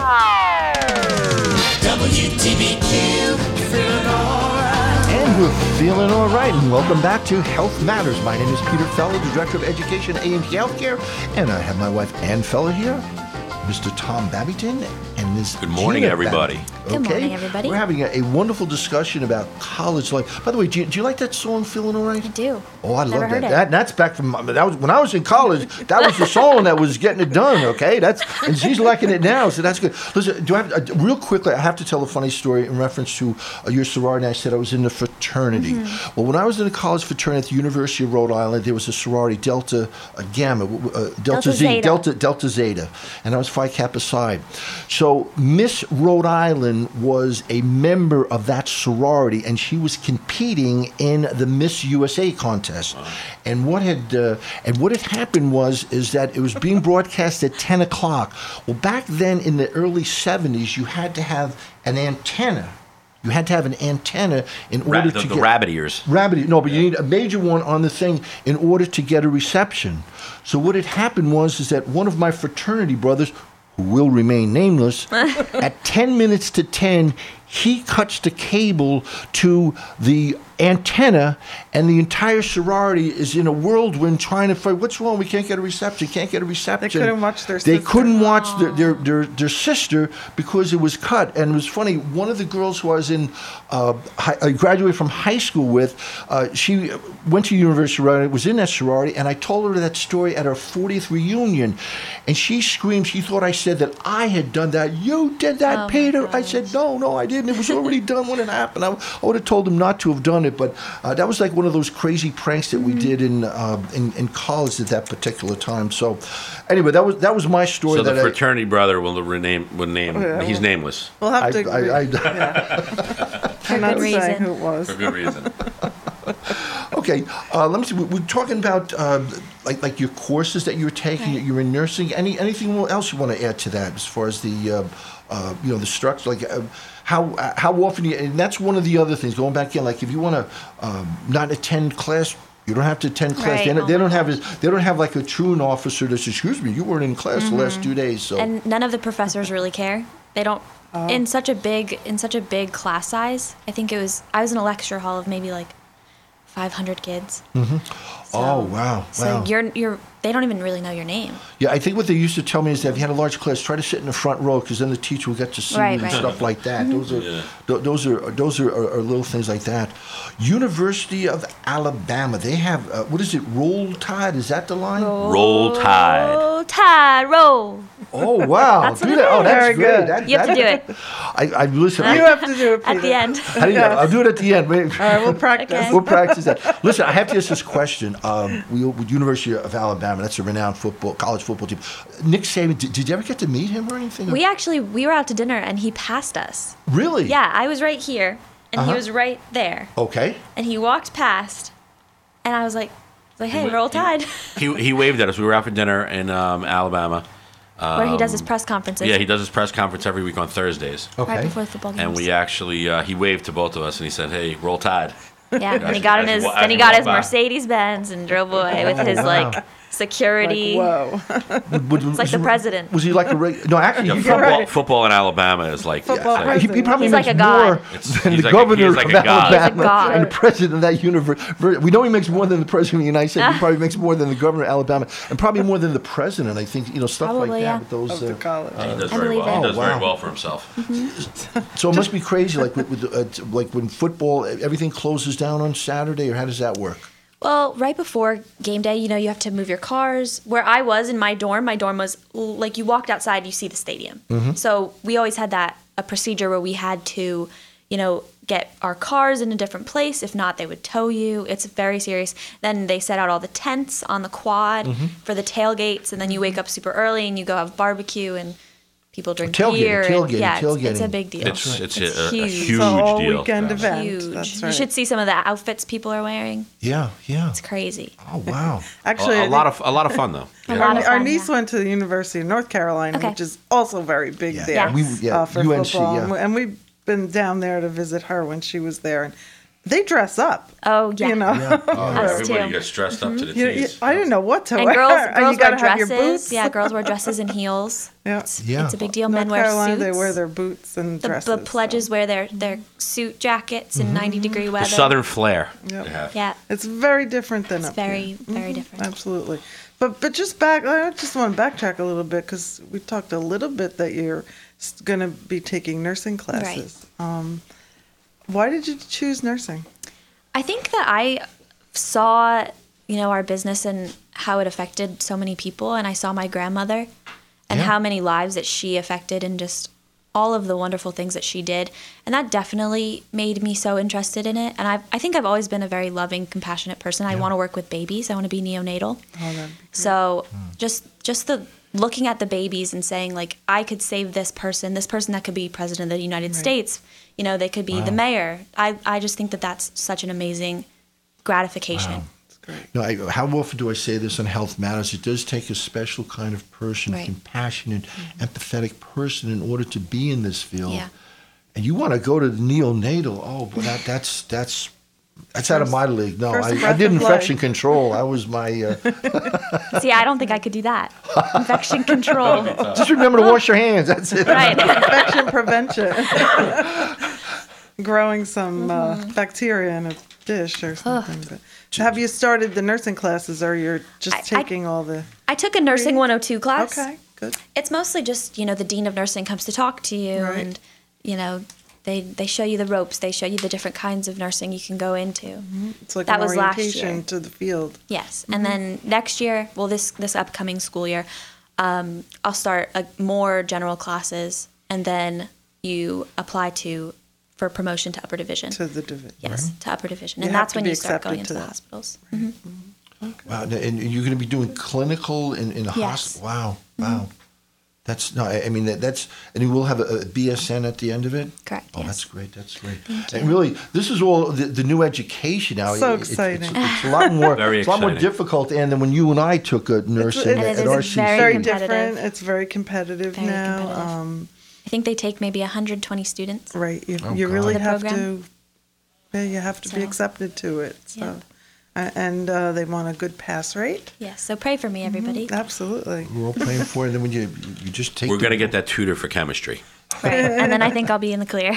W T B Q, feeling alright.
And we're feeling all right, and welcome back to Health Matters. My name is Peter Feller, the Director of Education at A and T Healthcare, and I have my wife Ann Feller here, Mister Tom Babington, and Miz
Good morning,
Gina
everybody.
Babington.
Good morning, everybody.
We're having a, a wonderful discussion about college life. By the way, do you, do you like that song, Feeling All Right?
I do.
Oh, I
Never
love
heard
that.
it.
that. That's back from that was when I was in college. That was the song that was getting it done. Okay, that's and she's liking it now, so that's good. Listen, do I have, uh, real quickly? I have to tell a funny story in reference to uh, your sorority. I said I was in the fraternity.
Mm-hmm.
Well, when I was in a college fraternity at the University of Rhode Island, there was a sorority, Delta uh, Gamma, uh, Delta,
Delta
Z,
Zeta.
Delta Delta Zeta, and I was Phi Kappa Psi. So Miss Rhode Island was a member of that sorority, and she was competing in the Miss U S A contest. And what had uh, and what had happened was is that it was being broadcast at ten o'clock. Well, back then in the early seventies, you had to have an antenna. You had to have an antenna in
Ra-
order
the,
to
the
get
rabbit ears.
rabbit. No, but you need a major one on the thing in order to get a reception. So what had happened was is that one of my fraternity brothers, who will remain nameless, at ten minutes to ten, he cuts the cable to the antenna, and the entire sorority is in a whirlwind trying to find, what's wrong? We can't get a reception. Can't get a reception.
They couldn't watch their
They
sister.
couldn't watch their, their, their, their sister because it was cut. And it was funny, one of the girls who I was in, uh, high, I graduated from high school with, uh, she went to University of Rhode Island, was in that sorority, and I told her that story at our fortieth reunion. And she screamed, she thought I said that I had done that. You did that,
Oh, my
Peter. I
gosh.
said, no, no, I didn't. did, and it was already done when it happened. I, I would have told him not to have done it, but uh, that was like one of those crazy pranks that we did in, uh, in in college at that particular time. So, anyway, that was that was my story.
So the
that
fraternity brother will rename will name.
Oh, yeah,
he's
well-
nameless.
We'll have to.
I- I- I-
yeah.
For
I'm not
good
saying
reason.
who it was.
For good reason.
Okay, uh, let me see. we- We're talking about uh, like like your courses that you're taking.
Right.
You're in nursing. Any anything else you want to add to that as far as the uh, uh, you know the structure? Like uh, how how often? You, and that's one of the other things. Going back in, like if you want to um, not attend class. You don't have to attend class.
Right.
They, don't,
Oh
they
my
don't have this, they don't have like a truant officer that says, "Excuse me, you weren't in class the last two days." So
And none of the professors really care. They don't. In such a big in such a big class size, I think it was. I was in a lecture hall of maybe like five hundred kids.
hmm oh wow,
So
wow.
you're you're. They don't even really know your name.
Yeah, I think what they used to tell me is that if you had a large class, try to sit in the front row because then the teacher will get to see
Right,
you and
right.
stuff like that.
Mhm.
Those are
Yeah.
th- those are those are, are, are little things like that. University of Alabama, they have uh, what is it? Roll Tide? Is that the line?
Roll Tide.
Roll Tide, roll.
Oh wow!
That's
do
what it
that. Oh,
is.
that's
Very
great.
good.
That,
You have to
that-
do it
I, I listen.
You
I,
have to do it, Peter.
at the end.
how do you- I'll do it at the end. Wait.
All right, we'll practice.
Okay.
We'll practice that. Listen, I have to ask this question. Um, we, with University of Alabama, that's a renowned football college football team. Nick Saban, did, did you ever get to meet him or anything?
We actually we were out to dinner and he passed us.
Really?
Yeah, I was right here and
Uh-huh.
he was right there,
Okay.
and he walked past, and I was like, like hey,
went-
roll
he-
Tide,
He he waved at us. We were out for dinner in um, Alabama.
where he does his
Um,
press conferences.
Yeah, he does his press conference every week on Thursdays.
Okay.
right before the football games.
And we actually, uh, he waved to both of us and he said, "Hey, roll Tide."
yeah, and he
As-
got in
as
his
you wa-
then
as
he
you
got
walk
his
by.
Mercedes Benz and drove away with his
Oh, wow.
like security.
Whoa.
It's
like the president.
Was he like a reg- no? Actually,
Yeah,
he
football,
right.
football in Alabama is like,
Football
it's
he,
like
president.
he probably
He's
makes
like a god.
more
It's-
than
he's
the
like a-
governor
he's like
of
a god.
Alabama
He's a god.
and the president of that university. We know he makes more than the president of the United States. He probably makes more than the governor of Alabama, and probably more than the president. I think you know stuff
Probably,
like that
yeah.
with those.
Of the
uh,
college.
he does
I
very
believe
well. He
it.
does
Oh,
very
wow.
well for himself.
So it must be crazy, like with, with uh, like when football, everything closes down on Saturday, or how does that work?
Well, right before game day, you know, you have to move your cars. Where I was in my dorm, my dorm was l- like you walked outside, you see the stadium. So we always had that a procedure where we had to, you know, get our cars in a different place. If not, they would tow you. It's very serious. Then they set out all the tents on the quad for the tailgates, and then you wake up super early and you go have barbecue and people drink
Tailgating,
beer. and-
tailgating,
yeah, it's, it's
tailgating.
a big deal.
It's it's,
It's
a, a
huge.
huge
It's an all
deal.
weekend
Yeah.
event.
Huge.
That's
You
right.
should see some of the outfits people are wearing.
Yeah, yeah.
It's crazy.
Oh wow.
Actually,
a,
I
a lot
think
of a lot of fun though.
A
Yeah.
lot
our,
of
our
fun,
niece
yeah.
went to the University of North Carolina,
Okay.
which is also very big
Yeah,
there
Yes.
we, yeah,
uh, for
U N C,
football.
yeah.
And we've been down there to visit her when she was there, and they dress up.
Oh, yeah.
You know,
Yeah.
Oh,
Us
everybody
too.
gets dressed up to the
You- you-
teeth.
I didn't know what to
And
wear.
girls,
And
girls
you gotta
wear
have your
dresses.
boots.
Yeah, girls wear dresses and heels.
Yeah.
It's,
Yeah.
it's a big deal.
North
Men wear
Carolina,
suits.
they wear their boots and
the,
dresses.
the pledges wear their, their suit jackets in ninety degree
The
weather.
Southern flair.
Yep.
they have.
Yeah,
It's very different than
it's
up
very,
here.
very
Mhm.
different.
Absolutely. But but just back, I just want to backtrack a little bit because we talked a little bit that you're going to be taking nursing classes. Um, why did you choose nursing?
I think that I saw, you know, our business and how it affected so many people, and I saw my grandmother and
Yeah.
how many lives that she affected, and just all of the wonderful things that she did, and that definitely made me so interested in it. And I, I think I've always been a very loving, compassionate person. I want to work with babies. I want to be neonatal.
Oh, that'd be
So just just the looking at the babies and saying, like, I could save this person, this person that could be president of the United States. You know, they could be the mayor. I, I just think that that's such an amazing gratification.
Wow. No, I, how often do I say this on Health Matters? It does take a special kind of person,
Right.
compassionate, empathetic person in order to be in this field.
Yeah.
And you want to go to the neonatal? Oh, well, that that's that's that's out of my league. No,
first
I, I
breath
did
of
infection
life.
control. I was my. Uh,
See, I don't think I could do that. Infection control.
just remember to wash your hands. That's it.
Right.
infection prevention. Growing some uh, bacteria in a dish or something. But have you started the nursing classes, or you're just
I- I-
taking all the?
I took a nursing one oh two class.
Okay, good.
It's mostly just, you know, the dean of nursing comes to talk to you,
Right.
and, you know, they they show you the ropes. They show you the different kinds of nursing you can go into.
It's like
That
an
was last
orientation
year.
to the field.
Yes, and then next year, well, this this upcoming school year, um, I'll start a, more general classes, and then you apply to for promotion to upper division.
To the division.
Yes,
Right.
to upper division.
You
And
have
that's
to
when
be
you start
accepted
going
to
into the
that.
hospitals. Mhm.
Wow, and and you're going to be doing clinical in, in a
Yes.
hospital. Wow, wow. That's no, I I mean that, that's, and you will have a, a B S N at the end of it.
Correct.
Oh,
yes.
that's great. That's great.
Thank
And
you.
really, this is all the, the new education now.
So
It- it's-
exciting.
It's, it's a lot more.
Very
it's a lot more
exciting.
difficult, and than when you and I took a nursing
And
at,
it
at
is
R C C.
very
Very
competitive.
different. It's very competitive
Very
now.
competitive.
Um,
I think they take maybe one hundred twenty students.
right. You,
Oh,
you
God.
really
The
have
program?
to. Yeah, you have to be
So-
accepted to it. So,
Yep.
A- and uh, they want a good pass rate.
Yes, so pray for me, everybody.
Absolutely.
We're all praying for it, and then when you you just take.
We're
the-
going to get that tutor for chemistry.
Right. And then I think I'll be in the clear.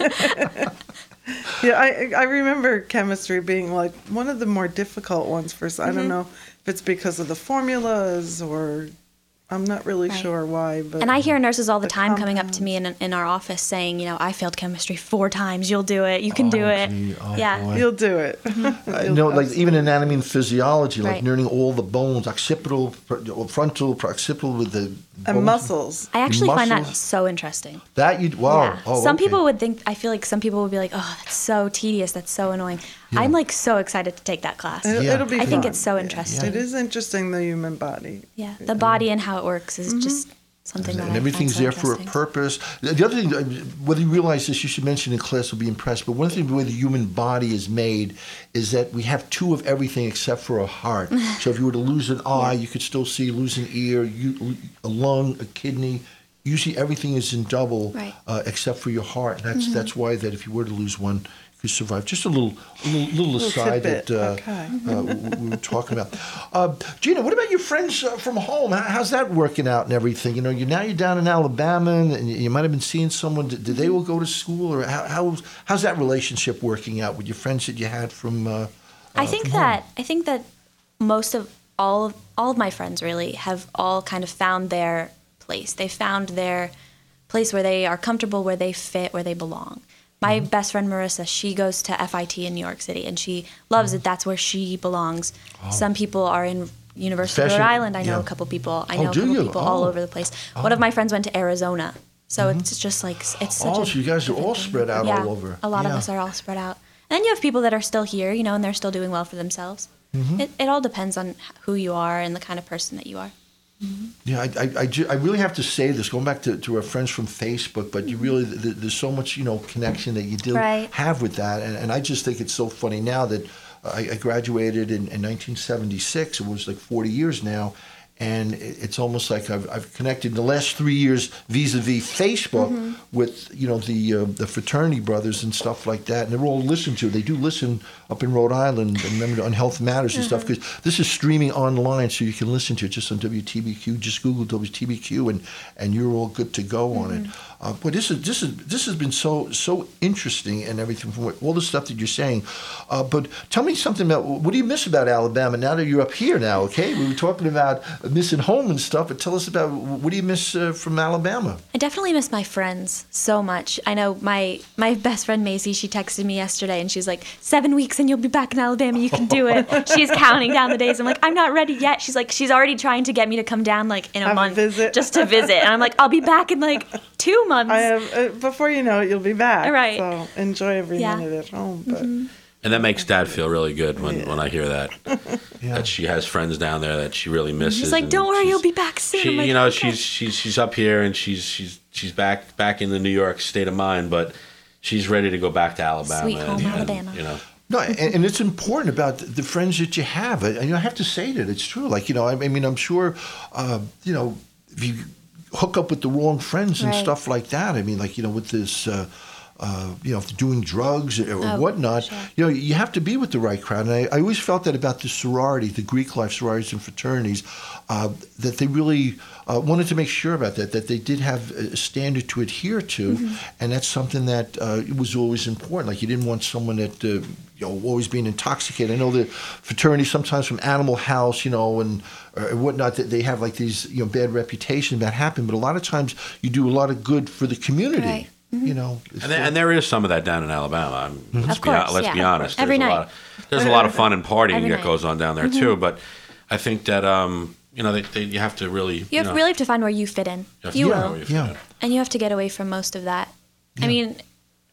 Yeah, I I remember chemistry being like one of the more difficult ones for. I
Mm-hmm.
don't know if it's because of the formulas or I'm not really
Right.
sure why. But
And I hear nurses all the
the
time coming up to me in, in our office saying, you know, I failed chemistry four times. You'll do it. You can do it.
gee, oh,
yeah.
boy.
you'll do it.
I know, like even anatomy and physiology, like
Right.
learning all the bones, occipital, pr- frontal, occipital with the
And
bones.
muscles.
I actually find that
muscles.
so interesting.
That you wow.
Yeah.
Oh,
some
okay.
people would think, I feel like some people would be like, oh, that's so tedious. That's so annoying. I'm like so excited to take that class.
It'll,
Yeah.
it'll be
I think
fun.
it's so interesting.
It is interesting, the human body.
Yeah. The body and how it works is just something that
and
I
everything's
find
there
so
for a
interesting.
purpose. The the other thing, uh, whether you realize this, you should mention in class, will be impressed. But one thing, the way the human body is made is that we have two of everything except for a heart. So if you were to lose an eye, you could still see. Lose an ear, you, a lung, a kidney. Usually everything is in double,
Right.
uh, except for your heart. That's
Mm-hmm.
that's why that if you were to lose one, you could survive. Just a little a little, little aside
tidbit.
that uh,
Okay.
uh, we- we were talking about. Uh, Gina, what about your friends uh, from home? How, how's that working out and everything? You know, you now you're down in Alabama, and you, you might have been seeing someone. Did, did they all go to school, or how, how's how's that relationship working out with your friends that you had from? Uh,
I
uh,
think
from home?
that I think that most of all of all of my friends really have all kind of found their place. They found their place where they are comfortable, where they fit, where they belong. My
Mm-hmm.
best friend Marissa, she goes to F I T in New York City, and she loves it. That's where she belongs. Some people are in University of
Fashion-
Rhode Island. I know
yeah.
a couple people. I
Oh,
know a
do
couple
you?
people all
Oh.
over the place. One of my friends went to Arizona, so it's just like it's such
Oh,
a
so you guys are all spread out
yeah,
all over.
A lot
Yeah.
of us are all spread out. And then you have people that are still here, you know, and they're still doing well for themselves.
Mm-hmm.
It, it all depends on who you are and the kind of person that you are.
Yeah, I, I, I, ju- I really have to say this, going back to, to our friends from Facebook, but you really, th- there's so much, you know, connection that you do
Right.
have with that. And, and I just think it's so funny now that I, I graduated in, in nineteen seventy-six. It was like forty years now. And it- it's almost like I've, I've connected the last three years vis-a-vis Facebook
Mm-hmm.
with, you know, the uh, the fraternity brothers and stuff like that. And they're all listened to. They do listen up in Rhode Island, and remember on Health Matters and stuff, because this is streaming online, so you can listen to it just on W T B Q. Just Google W T B Q, and, and you're all good to go on it. Uh, but this is this is this has been so so interesting and everything from what, all the stuff that you're saying. Uh, but tell me something about what do you miss about Alabama now that you're up here now? Okay, we were talking about missing home and stuff, but tell us about what do you miss uh, from Alabama?
I definitely miss my friends so much. I know my my best friend Macy, she texted me yesterday and she's like, seven weeks and you'll be back in Alabama. You can do it. She's counting down the days. I'm like, I'm not ready yet. She's like, she's already trying to get me to come down like in a
Have a
month
visit.
just to visit. And I'm like, I'll be back in like two months.
I have, uh, before you know it, you'll be back.
Right.
So enjoy every
Yeah.
minute at home. But
Mm-hmm.
And that makes Dad feel really good when, when I hear that. That she has friends down there that she really misses.
She's like,
and
don't worry,
she's-
you'll be back soon.
She,
I'm like,
you know,
"Okay."
she's she's she's up here and she's she's she's back back in the New York state of mind, but she's ready to go back to Alabama.
Sweet home
and, and,
Alabama.
you know,
No, and, and it's important about the- the friends that you have. And you know, I have to say that it's true. Like, you know, I, I mean, I'm sure, uh, you know, if you hook up with the wrong friends and
Right.
stuff like that, I mean, like, you know, with this, uh, uh, you know, doing drugs or, or
Oh,
whatnot,
sure.
you know, you have to be with the right crowd. And I, I always felt that about the sorority, the Greek life sororities and fraternities, uh, that they really uh, wanted to make sure about that, that they did have a standard to adhere to.
Mm-hmm.
And that's something that uh, was always important. Like, you didn't want someone that, uh, you know, always being intoxicated. I know the fraternity sometimes from Animal House, you know, and or whatnot, that they have like these, you know, bad reputation that happen. But a lot of times you do a lot of good for the community.
Right.
You know, it's
and there, and there is some of that down in Alabama. I'm, let's
Of
be, hon-
course,
let's
yeah.
be honest.
Every
there's a
night.
lot of, there's a lot of fun and partying
Every
that
night.
goes on down there too. But I think that um, you know, they, they, you have to really,
You have
know,
really have to find where you fit in.
you have to
You
know
will.
where you fit
yeah.
in.
And you have to get away from most of that. I mean,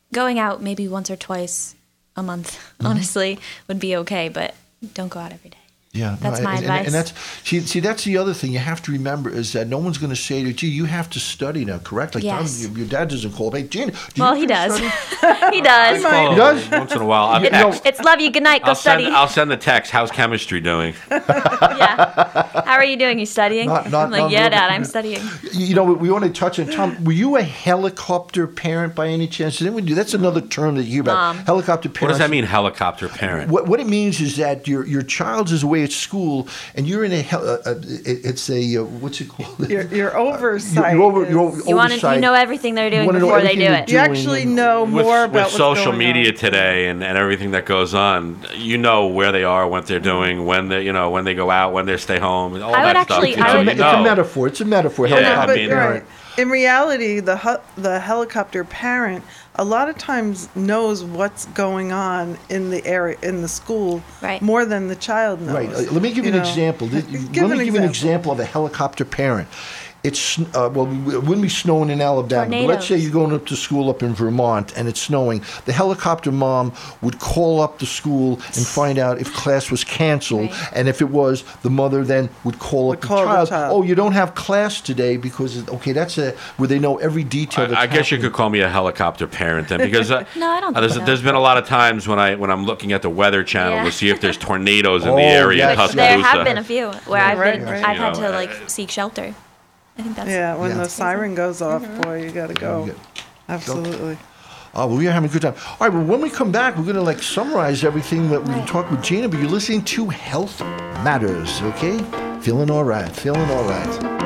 going out maybe once or twice a month,
Mm-hmm.
honestly, would be okay, but don't go out every day.
Yeah,
That's
no,
my
and,
advice.
And, and that's see, see, that's the other thing you have to remember is that no one's going to say to you, "Gee, you have to study now." Correct? Like
Yes.
Tom, your, your dad doesn't call, "Hey, Gina, do you
Well,
have
he
to
does.
study?"
he does.
He does?
Once in a while. I'll
It's,
text.
it's love you. Good night. Go
I'll
study.
send, I'll send the text. How's chemistry doing?
How are you doing? You studying?
Not- not-
I'm like,
not
yeah,
really.
Dad, I'm studying.
You you know, we, we want to touch on Tom. Were you a helicopter parent by any chance? Did anyone do? That's another term that you hear about.
Mom.
Helicopter
What
parents.
does that mean, helicopter parent?
What, what it means is that your your child is away at school and you're in a hel- uh, uh, it, it's a uh, what's it called?
Your, your oversight.
You're over-
is-
you're over-
You want to,
oversight.
you know everything they're doing
wanna know
before they
everything
do
they're
it.
you
doing
actually
and-
know
With,
more
with
about what's
social
going
media
on.
today and, and everything that goes on, you know where they are, what they're doing, when they you know when they go out, when they stay home, all
I would
that
actually-
stuff.
I
You
would-
know,
It's
you
a
know.
metaphor. It's a metaphor.
Yeah,
helicopter
I
But
mean-
parent.
right. In reality, the hu- the helicopter parent a lot of times knows what's going on in the area in the school
Right.
more than the child knows.
Right. Uh, let me give you
you
an
know.
example. Th-
Give
Let me
an
give you an
example.
example of a helicopter parent. It's uh, well, it wouldn't be snowing in Alabama. But let's say
Tornadoes.
you're going up to school up in Vermont and it's snowing. The helicopter mom would call up the school and find out if class was canceled,
Right.
and if it was, the mother then would call up
Would call the
the, child.
child.
Oh, you don't have class today because it- okay, that's a where they know every detail.
I,
that's
I guess you
happening.
could call me a helicopter parent then, because uh,
No, I don't
uh, there's,
think so.
there's been a lot of times when I when I'm looking at the Weather Channel
Yeah.
to see if there's tornadoes in
Oh,
the area
yes.
in
Which
Tuscaloosa.
there have been a few where I've
Right,
been,
right.
I've
You
had
know,
to like
uh,
seek shelter. I think that's
Yeah, when
Yeah.
the siren goes off, boy, you gotta go.
Yeah.
Absolutely.
Oh, well, we're having a good time. All right, well, when we come back, we're going to like summarize everything that we
Right.
talked with Gina, but you're listening to Health Matters, okay? Feeling all right, feeling all right.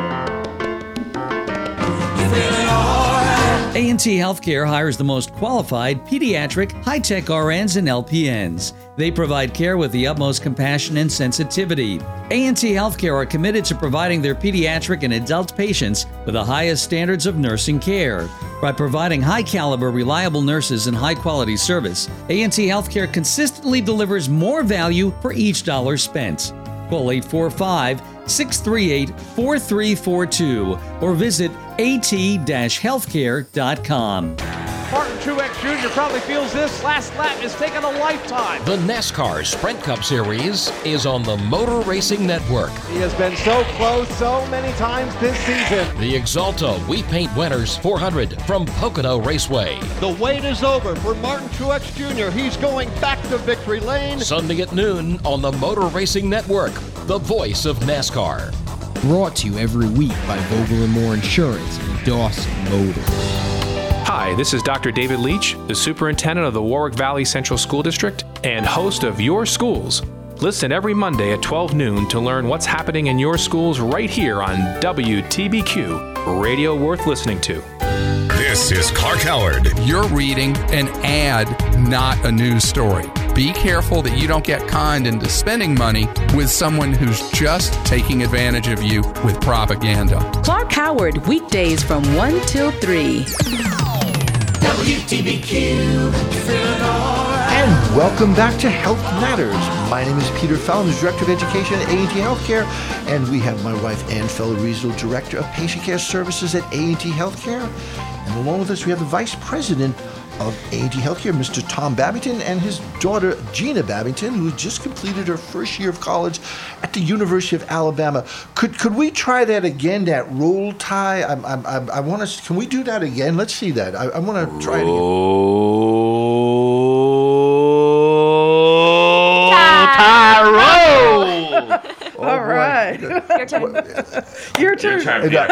A and T Healthcare hires the most qualified pediatric, high-tech R Ns and L P Ns. They provide care with the utmost compassion and sensitivity. A and T Healthcare are committed to providing their pediatric and adult patients with the highest standards of nursing care. By providing high-caliber, reliable nurses and high-quality service, A and T Healthcare consistently delivers more value for each dollar spent. Call eight four five, six three eight, four three four two or visit a t dash healthcare dot com.
Martin Truex Junior probably feels this last lap is taking a lifetime.
The NASCAR Sprint Cup Series is on the Motor Racing Network.
He has been so close so many times this season.
The Exalta We Paint Winners four hundred from Pocono Raceway.
The wait is over for Martin Truex Junior He's going back to victory lane.
Sunday at noon on the Motor Racing Network, the voice of NASCAR.
Brought to you every week by Vogel and Moore Insurance and Dawson Motors.
Hi, this is Doctor David Leach, the superintendent of the Warwick Valley Central School District and host of Your Schools. Listen every Monday at twelve noon to learn what's happening in your schools right here on W T B Q, radio worth listening to.
This is Clark Howard.
You're reading an ad, not a news story. Be careful that you don't get conned into spending money with someone who's just taking advantage of you with propaganda.
Clark Howard, weekdays from one till three.
W T B Q, feeling all right.
And welcome back to Health Matters. My name is Peter Fallon, the Director of Education at A and T Healthcare, and we have my wife, Ann Feller-Riesel, Director of Patient Care Services at A and T Healthcare. And along with us, we have the Vice President of A and T Healthcare, Mister Tom Babington, and his daughter, Gina Babington, who just completed her first year of college at the University of Alabama. Could could we try that again, that roll tie? I, I, I, I want to, can we do that again? Let's see that. I, I want to try it again.
Roll tie roll.
Oh,
All
boy.
right.
Your turn.
Your turn.
Your turn, Peter.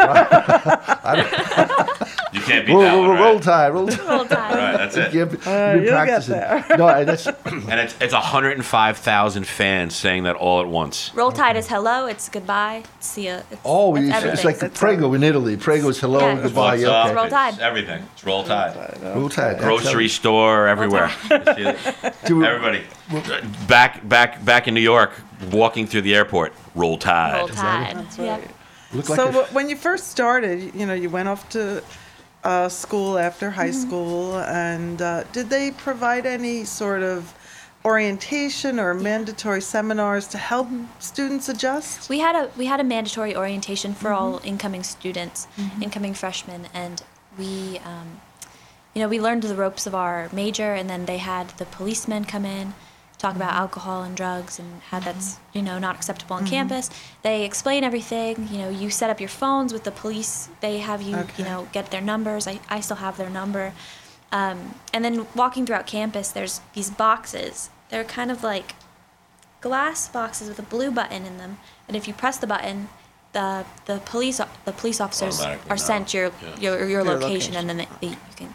You can't beat
roll,
that
roll,
one, right?
roll tie, roll tie.
Roll Tide.
All right, that's it.
Yeah,
Uh,
we've
you'll
been
get
practicing.
there.
No, I- that's
And it's it's one hundred five thousand fans saying that all at once.
Roll Tide is hello. It's goodbye. It's see ya. It's,
oh,
it's,
it's,
everything.
it's like the Prego in Italy. Prego's hello,
Yeah.
and goodbye.
What's
Yeah,
up?
okay.
Roll Tide.
It's everything. It's Roll Tide.
Roll Tide.
Grocery store, everywhere.
Do we-
Everybody. Back back back in New York, walking through the airport. Roll Tide.
Roll Tide.
That's
Yep.
right.
Look like
so
a-
wh- when you first started, you know, you went off to uh, school after high school, and uh, did they provide any sort of orientation or mandatory seminars to help students adjust?
We had a we had a mandatory orientation for all
Mhm.
incoming students,
Mhm.
incoming freshmen, and we um, you know, we learned the ropes of our major, and then they had the policemen come in, talk about alcohol and drugs and how that's, you know, not acceptable on
Mhm.
campus. They explain everything. You know, you set up your phones with the police. They have you,
Okay.
you know, get their numbers. I, I still have their number. Um, and then walking throughout campus, there's these boxes. They're kind of like glass boxes with a blue button in them. And if you press the button, the the police the police officers
Automatically
are
know.
sent your
Yeah.
your, your
Your
location,
location.
and then they, they, you can.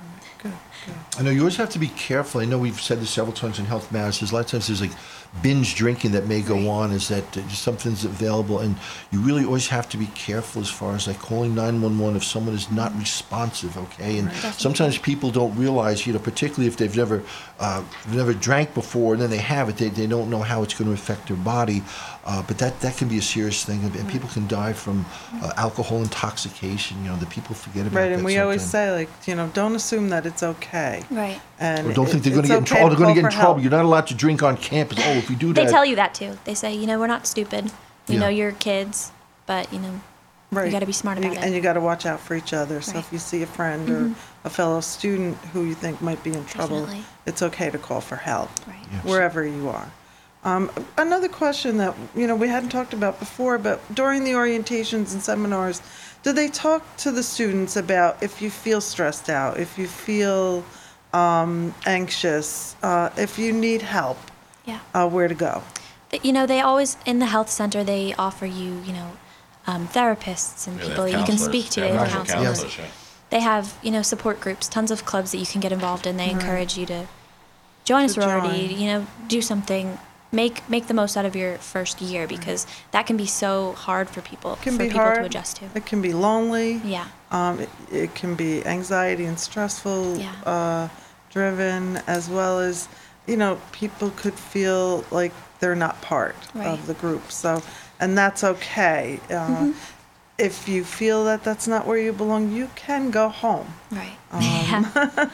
I know you always have to be careful. I know we've said this several times in Health Matters. There's a lot of times there's like binge drinking that may go on, is that uh, just something's available, and you really always have to be careful as far as like calling nine one one if someone is not responsive, okay? And sometimes people don't realize, you know, particularly if they've never uh, never drank before and then they have it, they, they don't know how it's going to affect their body. Uh, but that, that can be a serious thing, and and people can die from uh, alcohol intoxication. You know, that people forget about
Right,
that
and we always
sometimes.
say, like, you know, don't assume that it's okay.
Right.
And
Or don't think
it-
they're going to
it's
get in
okay
trouble. They're going to
call
get in
for
trouble.
help.
You're not allowed to drink on campus. Oh, if you do
They
that,
tell you that too. They say, you know, we're not stupid. We
Yeah.
know you're kids, but you know,
Right.
you got to be smart
and
about
you,
it.
And you got to watch out for each other. So
Right.
if you see a friend
Mhm.
or a fellow student who you think might be in trouble,
Definitely.
it's okay to call for help,
Right.
Yes.
wherever you are. Um, another question that, you know, we hadn't talked about before, but during the orientations and seminars, do they talk to the students about if you feel stressed out, if you feel um, anxious, uh, if you need help,
Yeah.
uh, where to go?
Th- You know, they always, in the health center, they offer you, you know, um, therapists and
Yeah, they
people
have
that you can
counselors.
speak to.
They have
They have
actual
counselors.
counselors, yeah.
They have, you know, support groups, tons of clubs that you can get involved in. They
Right.
encourage you to join a
To
sorority,
join.
you know, do something. Make make the most out of your first year, because that can be so hard for people,
It can
for
be
people
hard.
to adjust to.
It can be lonely.
Yeah.
Um, it, it can be anxiety and stressful
Yeah.
uh, driven, as well as, you know, people could feel like they're not part
Right.
of the group. So, and that's okay. Uh,
Mhm.
If you feel that that's not where you belong, you can go home.
Right.
Um,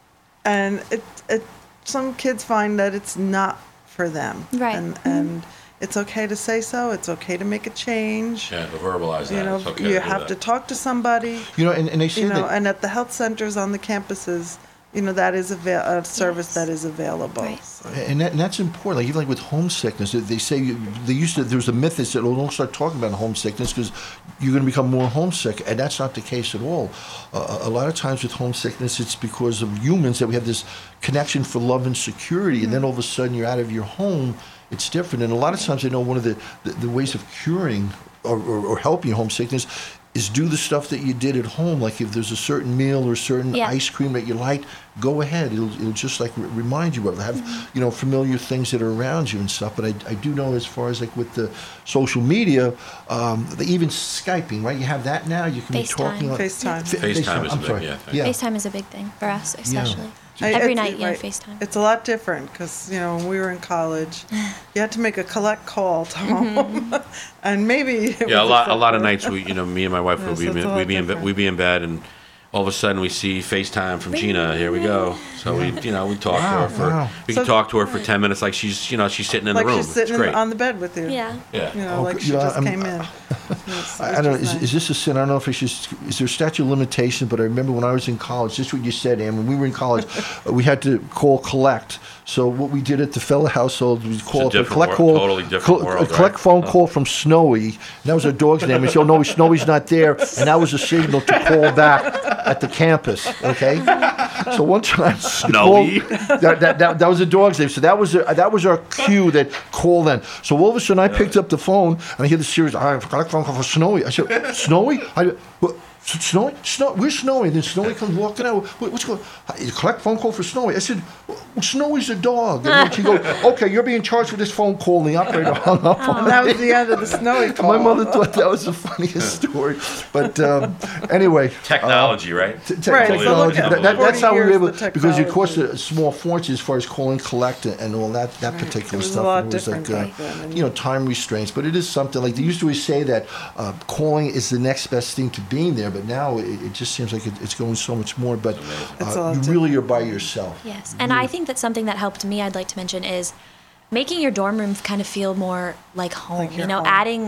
and it, it, some kids find that it's not for them.
Right.
And,
Mhm.
and it's okay to say so. It's okay to make a change.
Yeah, to verbalize that.
You know,
it's okay
you
to do
have
that.
to talk to somebody.
you know, and, and they say
You know,
that.
and at the health centers on the campuses, you know, that is avail- a service
Yes.
that is available.
Right.
So-
And, that, and that's important. Like even like with homesickness, they- they say you, they used to. There was a myth that said, "Oh, don't start talking about homesickness because you're going to become more homesick," and that's not the case at all. Uh, a lot of times with homesickness, it's because of humans that we have this connection for love and security, and then all of a sudden you're out of your home. It's different, and a lot of times I know one of the, the, the ways of curing or, or, or helping homesickness is do the stuff that you did at home. Like if there's a certain meal or certain
Yeah.
ice cream that you like, go ahead. It'll, it'll just like re- remind you of it. Have,
Mm-hmm.
you know, familiar things that are around you and stuff. But I, I do know as far as like with the social media, um, the, even Skyping, right? You have that now. You can be
FaceTime.
talking on
FaceTime.
Fa-
FaceTime is a
I'm
big-
sorry.
yeah, thank
yeah.
FaceTime is a big thing for us, especially.
I-
Every
it's-
night, you know,
right.
FaceTime.
It's a lot different because, you know, when we were in college, you had to make a collect call to home. and maybe. it
Yeah, a
was
lot. A lot of
separate-
nights we, you know, me and my wife
Yeah,
would
so
be
it's a
in,
lot
we'd be in bed,
different.
we'd be in bed, and all of a sudden we see FaceTime from Gina. Here we go. So we, you know, we talk
Wow,
to her for
wow.
we
So-
can talk to her for ten minutes, like she's, you know, she's sitting in
Like
the room.
she's sitting
it's great.
in, on the bed with you.
Yeah.
yeah.
You know,
Oh,
like
you
she
know,
just
I'm-
came in. It's-
I, I
which
don't know.
is
Is,
nice.
is this a sin? I don't know if it's just. Is there a statute of limitation? But I remember when I was in college. This is what you said, Ann. When we were in college, uh, we had to call collect. So what we did at the Fella household, we called a
different
collect
wor-
call,
totally different
col-
world,
a collect
right?
phone
Huh.
call from Snowy. And that was our dog's name. We said, "Oh no, Snowy's not there," and that was a signal to call back at the campus. Okay. So one time,
Snowy?
called- that, that, that, that was the dog's name. So that was a, that was our cue that call then. So all of a sudden, I picked up the phone and I hear the series. I collect phone call for Snowy. I said, "Snowy? I, what, Snowy? Snow? Where's Snowy?" And then Snowy comes walking out. What, what's going? You collect phone call for Snowy. I said, well, "Snowy's a dog." And then she goes, "Okay, you're being charged for this phone call." And the operator hung up on
And that
me.
was the end of the snowy call.
My mother thought that was the funniest story. But um, anyway.
Technology, right?
T- te-
Right, so look
technology.
at
That- that- that's how we were
forty
able,
years of
because it cost
technology.
a small fortune as far as call and collect and all that that particular
It was a
stuff.
lot
And it was
different
like, uh,
back then, and-
you know, time restraints. But it is something like they used to always say that uh, calling is the next best thing to being there. But now it, it just seems like it, it's going so much more. But
It's a
uh,
lot
you really are by yourself.
Yes. And I think that something that helped me, I'd like to mention, is making your dorm room kind of feel more like home.
Like
you
your
know,
home.
adding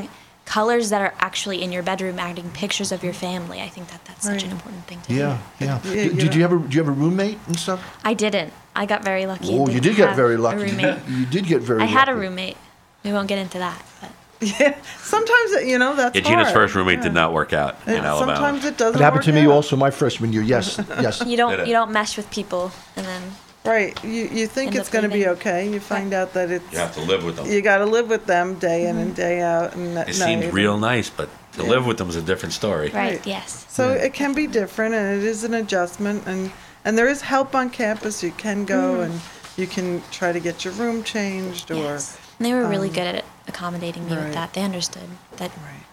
colors that are actually in your bedroom, adding pictures of your family. I think that that's such an
Right.
important thing to
Yeah,
do.
yeah.
Yeah,
Did,
you
did you
know.
ever? Did you have a roommate and stuff?
I didn't. I got very lucky.
Oh,
and
you
didn't
did get
have
very
a
lucky.
roommate.
You did get very.
I had a
lucky.
roommate. We won't get into that. But.
Yeah, sometimes it, you know that's
Yeah, Gina's
hard.
first roommate
Yeah.
did not work out in
It-
Alabama.
Sometimes it doesn't
It happened
work
to me
out.
also my freshman year. Yes, yes.
You don't you don't mesh with people, and then
Right. You you think
End
it's
up
going to be
leaving.
okay. You find out that it's
You have to live with them.
you got to live with them day in and day out. And at
It seemed
night.
real nice, but to
Yeah.
live with them is a different story.
right, yes.
So it can be different, and it is an adjustment, and and there is help on campus. You can go
Mhm.
and you can try to get your room changed, or
Yes. And they were really
um,
good at accommodating me
right.
with that. They understood that.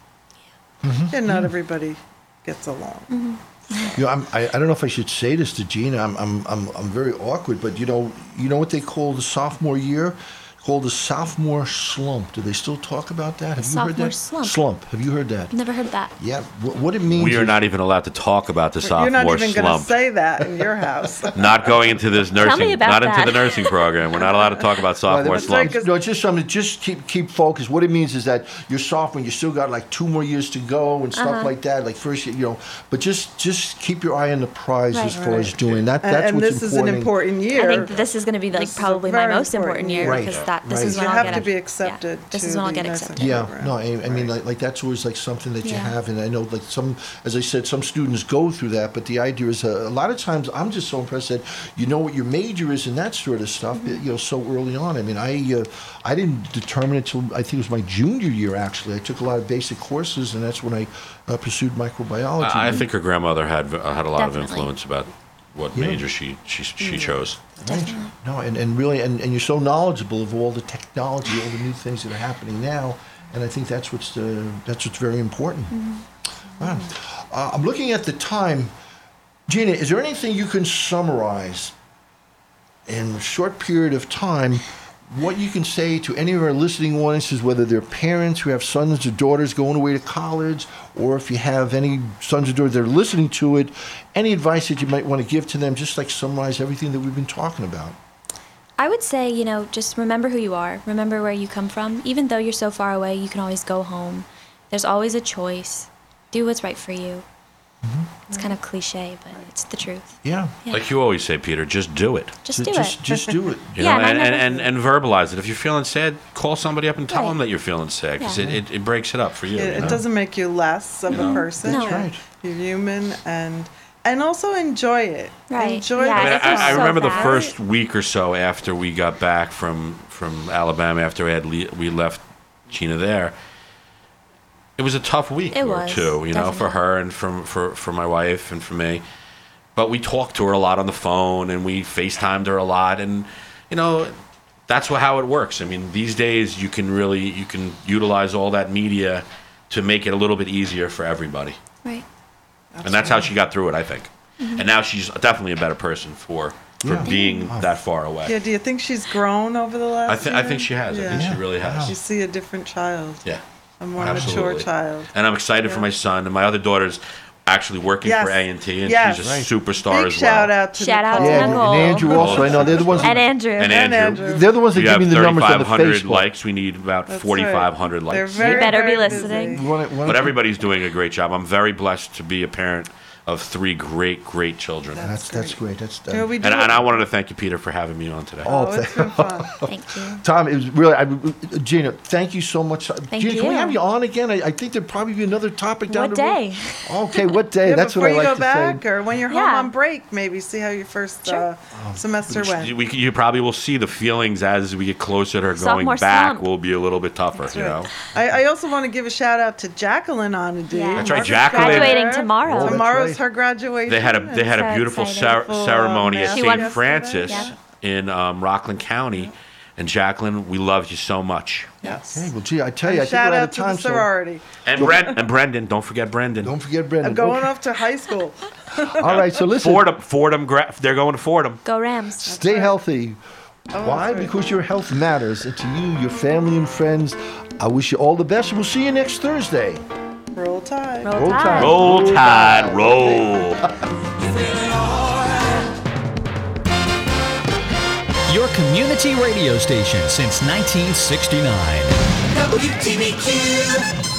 and not everybody gets along.
You know, I'm, I, I don't know if I should say this to Gina. I'm, I'm, I'm, I'm very awkward, but you know, you know what they call the sophomore year? Called the sophomore slump. Do they still talk about that? Have you heard
Sophomore
that?
slump.
Slump. Have you heard that?
Never heard that.
Yeah. What, what it means?
We are
is-
not even allowed to talk about the
You're
sophomore
not even going to
slump.
say that in your house.
Not going into this nursing,
me about
not
that.
into the nursing program. We're not allowed to talk about sophomore
Well,
slump.
it's- no, it's just something. Just keep keep focused. What it means is that you're sophomore, you still got like two more years to go and stuff
Uh-huh.
like that. Like first, year, you know, but just just keep your eye on the prize
Right.
as far as
Right.
doing that.
And,
That's
and
what's
this is an important
I
year.
think this is going to be like
This is a
probably my
very
most
important
important year
year.
Right.
because that this
Right.
is
You
when I'll
have
get
to
a-
be accepted
Yeah, this
to
is when I'll
the
get
nursing
accepted.
Yeah,
program.
no, I, I mean,
Right.
like, like that's always like something that you
Yeah.
have, and I know like some, as I said, some students go through that, but the idea is uh, a lot of times I'm just so impressed that you know what your major is and that sort of stuff,
Mm-hmm.
you know, so early on. I mean, I uh, I didn't determine it till I think it was my junior year actually. I took a lot of basic courses, and that's when I uh, pursued microbiology.
I, I think her grandmother had uh, had a lot of
Definitely.
influence about what
Yeah.
major she she, she chose.
Right. No, and, and really, and, and you're so knowledgeable of all the technology, all the new things that are happening now, and I think that's what's uh, that's what's very important. Wow. Uh, I'm looking at the time. Gina, is there anything you can summarize in a short period of time? What you can say to any of our listening audiences, whether they're parents who have sons or daughters going away to college, or if you have any sons or daughters that are listening to it, any advice that you might want to give to them, just like summarize everything that we've been talking about.
I would say, you know, just remember who you are. Remember where you come from. Even though you're so far away, you can always go home. There's always a choice. Do what's right for you. It's kind of cliche, but it's the truth.
Yeah.
Yeah.
Like you always say, Peter, just do it.
Just
Ju-
do
just,
it.
Just do it.
You
Yeah,
know,
and I
and,
never-
and, and, and verbalize it. If you're feeling sad, call somebody up and tell
Right.
them that you're feeling sad, because
Yeah.
it, it, it breaks it up for you.
It,
you
it
know?
doesn't make you less of
No.
a person.
No.
That's right.
You're human, and and also enjoy it.
Right.
Enjoy
Yeah,
I, mean,
the
I, I
so
remember the
bad.
first week or so after we got back from, from Alabama, after we had le- we left Gina there. It was a tough week
It
or
was,
two, you know, for
definitely.
her and from for, for my wife and for me. But we talked to her a lot on the phone, and we FaceTimed her a lot, and you know, that's what, how it works. I mean, these days you can really you can utilize all that media to make it a little bit easier for everybody,
Right.
and that's how she got through it, I think. And now she's definitely a better person for for
Yeah.
being that far away.
Yeah. Do you think she's grown over the last?
I think I
year?
think she has. I
Yeah.
think she really has.
You see a different child,
Yeah.
a more
Absolutely.
mature child.
And I'm excited for
Yeah.
my son, and my other daughter's actually working
Yes.
for A and T, and
Yes.
she's a
Right.
superstar
Big
as well.
shout out to
Shout out to
Nicole.
Yeah, and,
Nicole.
and Andrew also. I know they're the ones.
And
That,
Andrew.
And
And
Andrew.
Andrew.
they're the ones that
We
give
have
me the numbers on the
thirty-five hundred
Facebook.
likes. We need about
That's
forty-five hundred
right. They're
likes.
very,
You better be
very
listening.
busy.
You wanna- wanna-
But everybody's doing a great job. I'm very blessed to be a parent of three great, great children.
That's that's great. That's
Yeah, we do
And,
it.
and I wanted to thank you, Peter, for having me on today.
Oh,
Oh, it's been fun.
Thank you.
Tom, it was really, I, Gina, thank you so much.
Thank
Gina, can we
you.
have you on again? I, I think there'd probably be another topic down
What
the road.
day?
Okay, what day?
Yeah,
That's
before
what I
you
like
go
to
back,
say.
or when you're home
Yeah.
on break, maybe see how your first uh, semester went.
We, you probably will see the feelings as we get closer to her going
Sophomore
back
slump.
will be a little bit tougher, you know.
I, I also want to give a shout out to Jacqueline Onady.
Yeah.
That's right,
Margaret's
Jacqueline.
Graduating tomorrow.
Oh, that's
Tomorrow's
right.
her graduation.
They had a they had a
so
beautiful
excited.
cer- ceremony at
She
Saint
won-
Francis
Yeah.
in um, Rockland County, and Jacqueline, we loved you so much.
Yes.
Hey, well, gee, I tell you, I
And
think
shout
we're out
out
of
to
time.
the
So
sorority.
And Brent and Brendan, don't forget Brendan.
don't forget Brendan.
I'm going
Okay.
off to high school.
All right, so listen.
Fordham, Fordham, gra- they're going to Fordham.
Go Rams.
Stay healthy.
Oh,
Why?
that's right.
Because your health matters. And to you, your family, and friends, I wish you all the best. We'll see you next Thursday.
Roll Tide.
Roll
Roll
Tide.
Tide.
Roll Tide, roll.
Your community radio station since nineteen sixty-nine.
W T B Q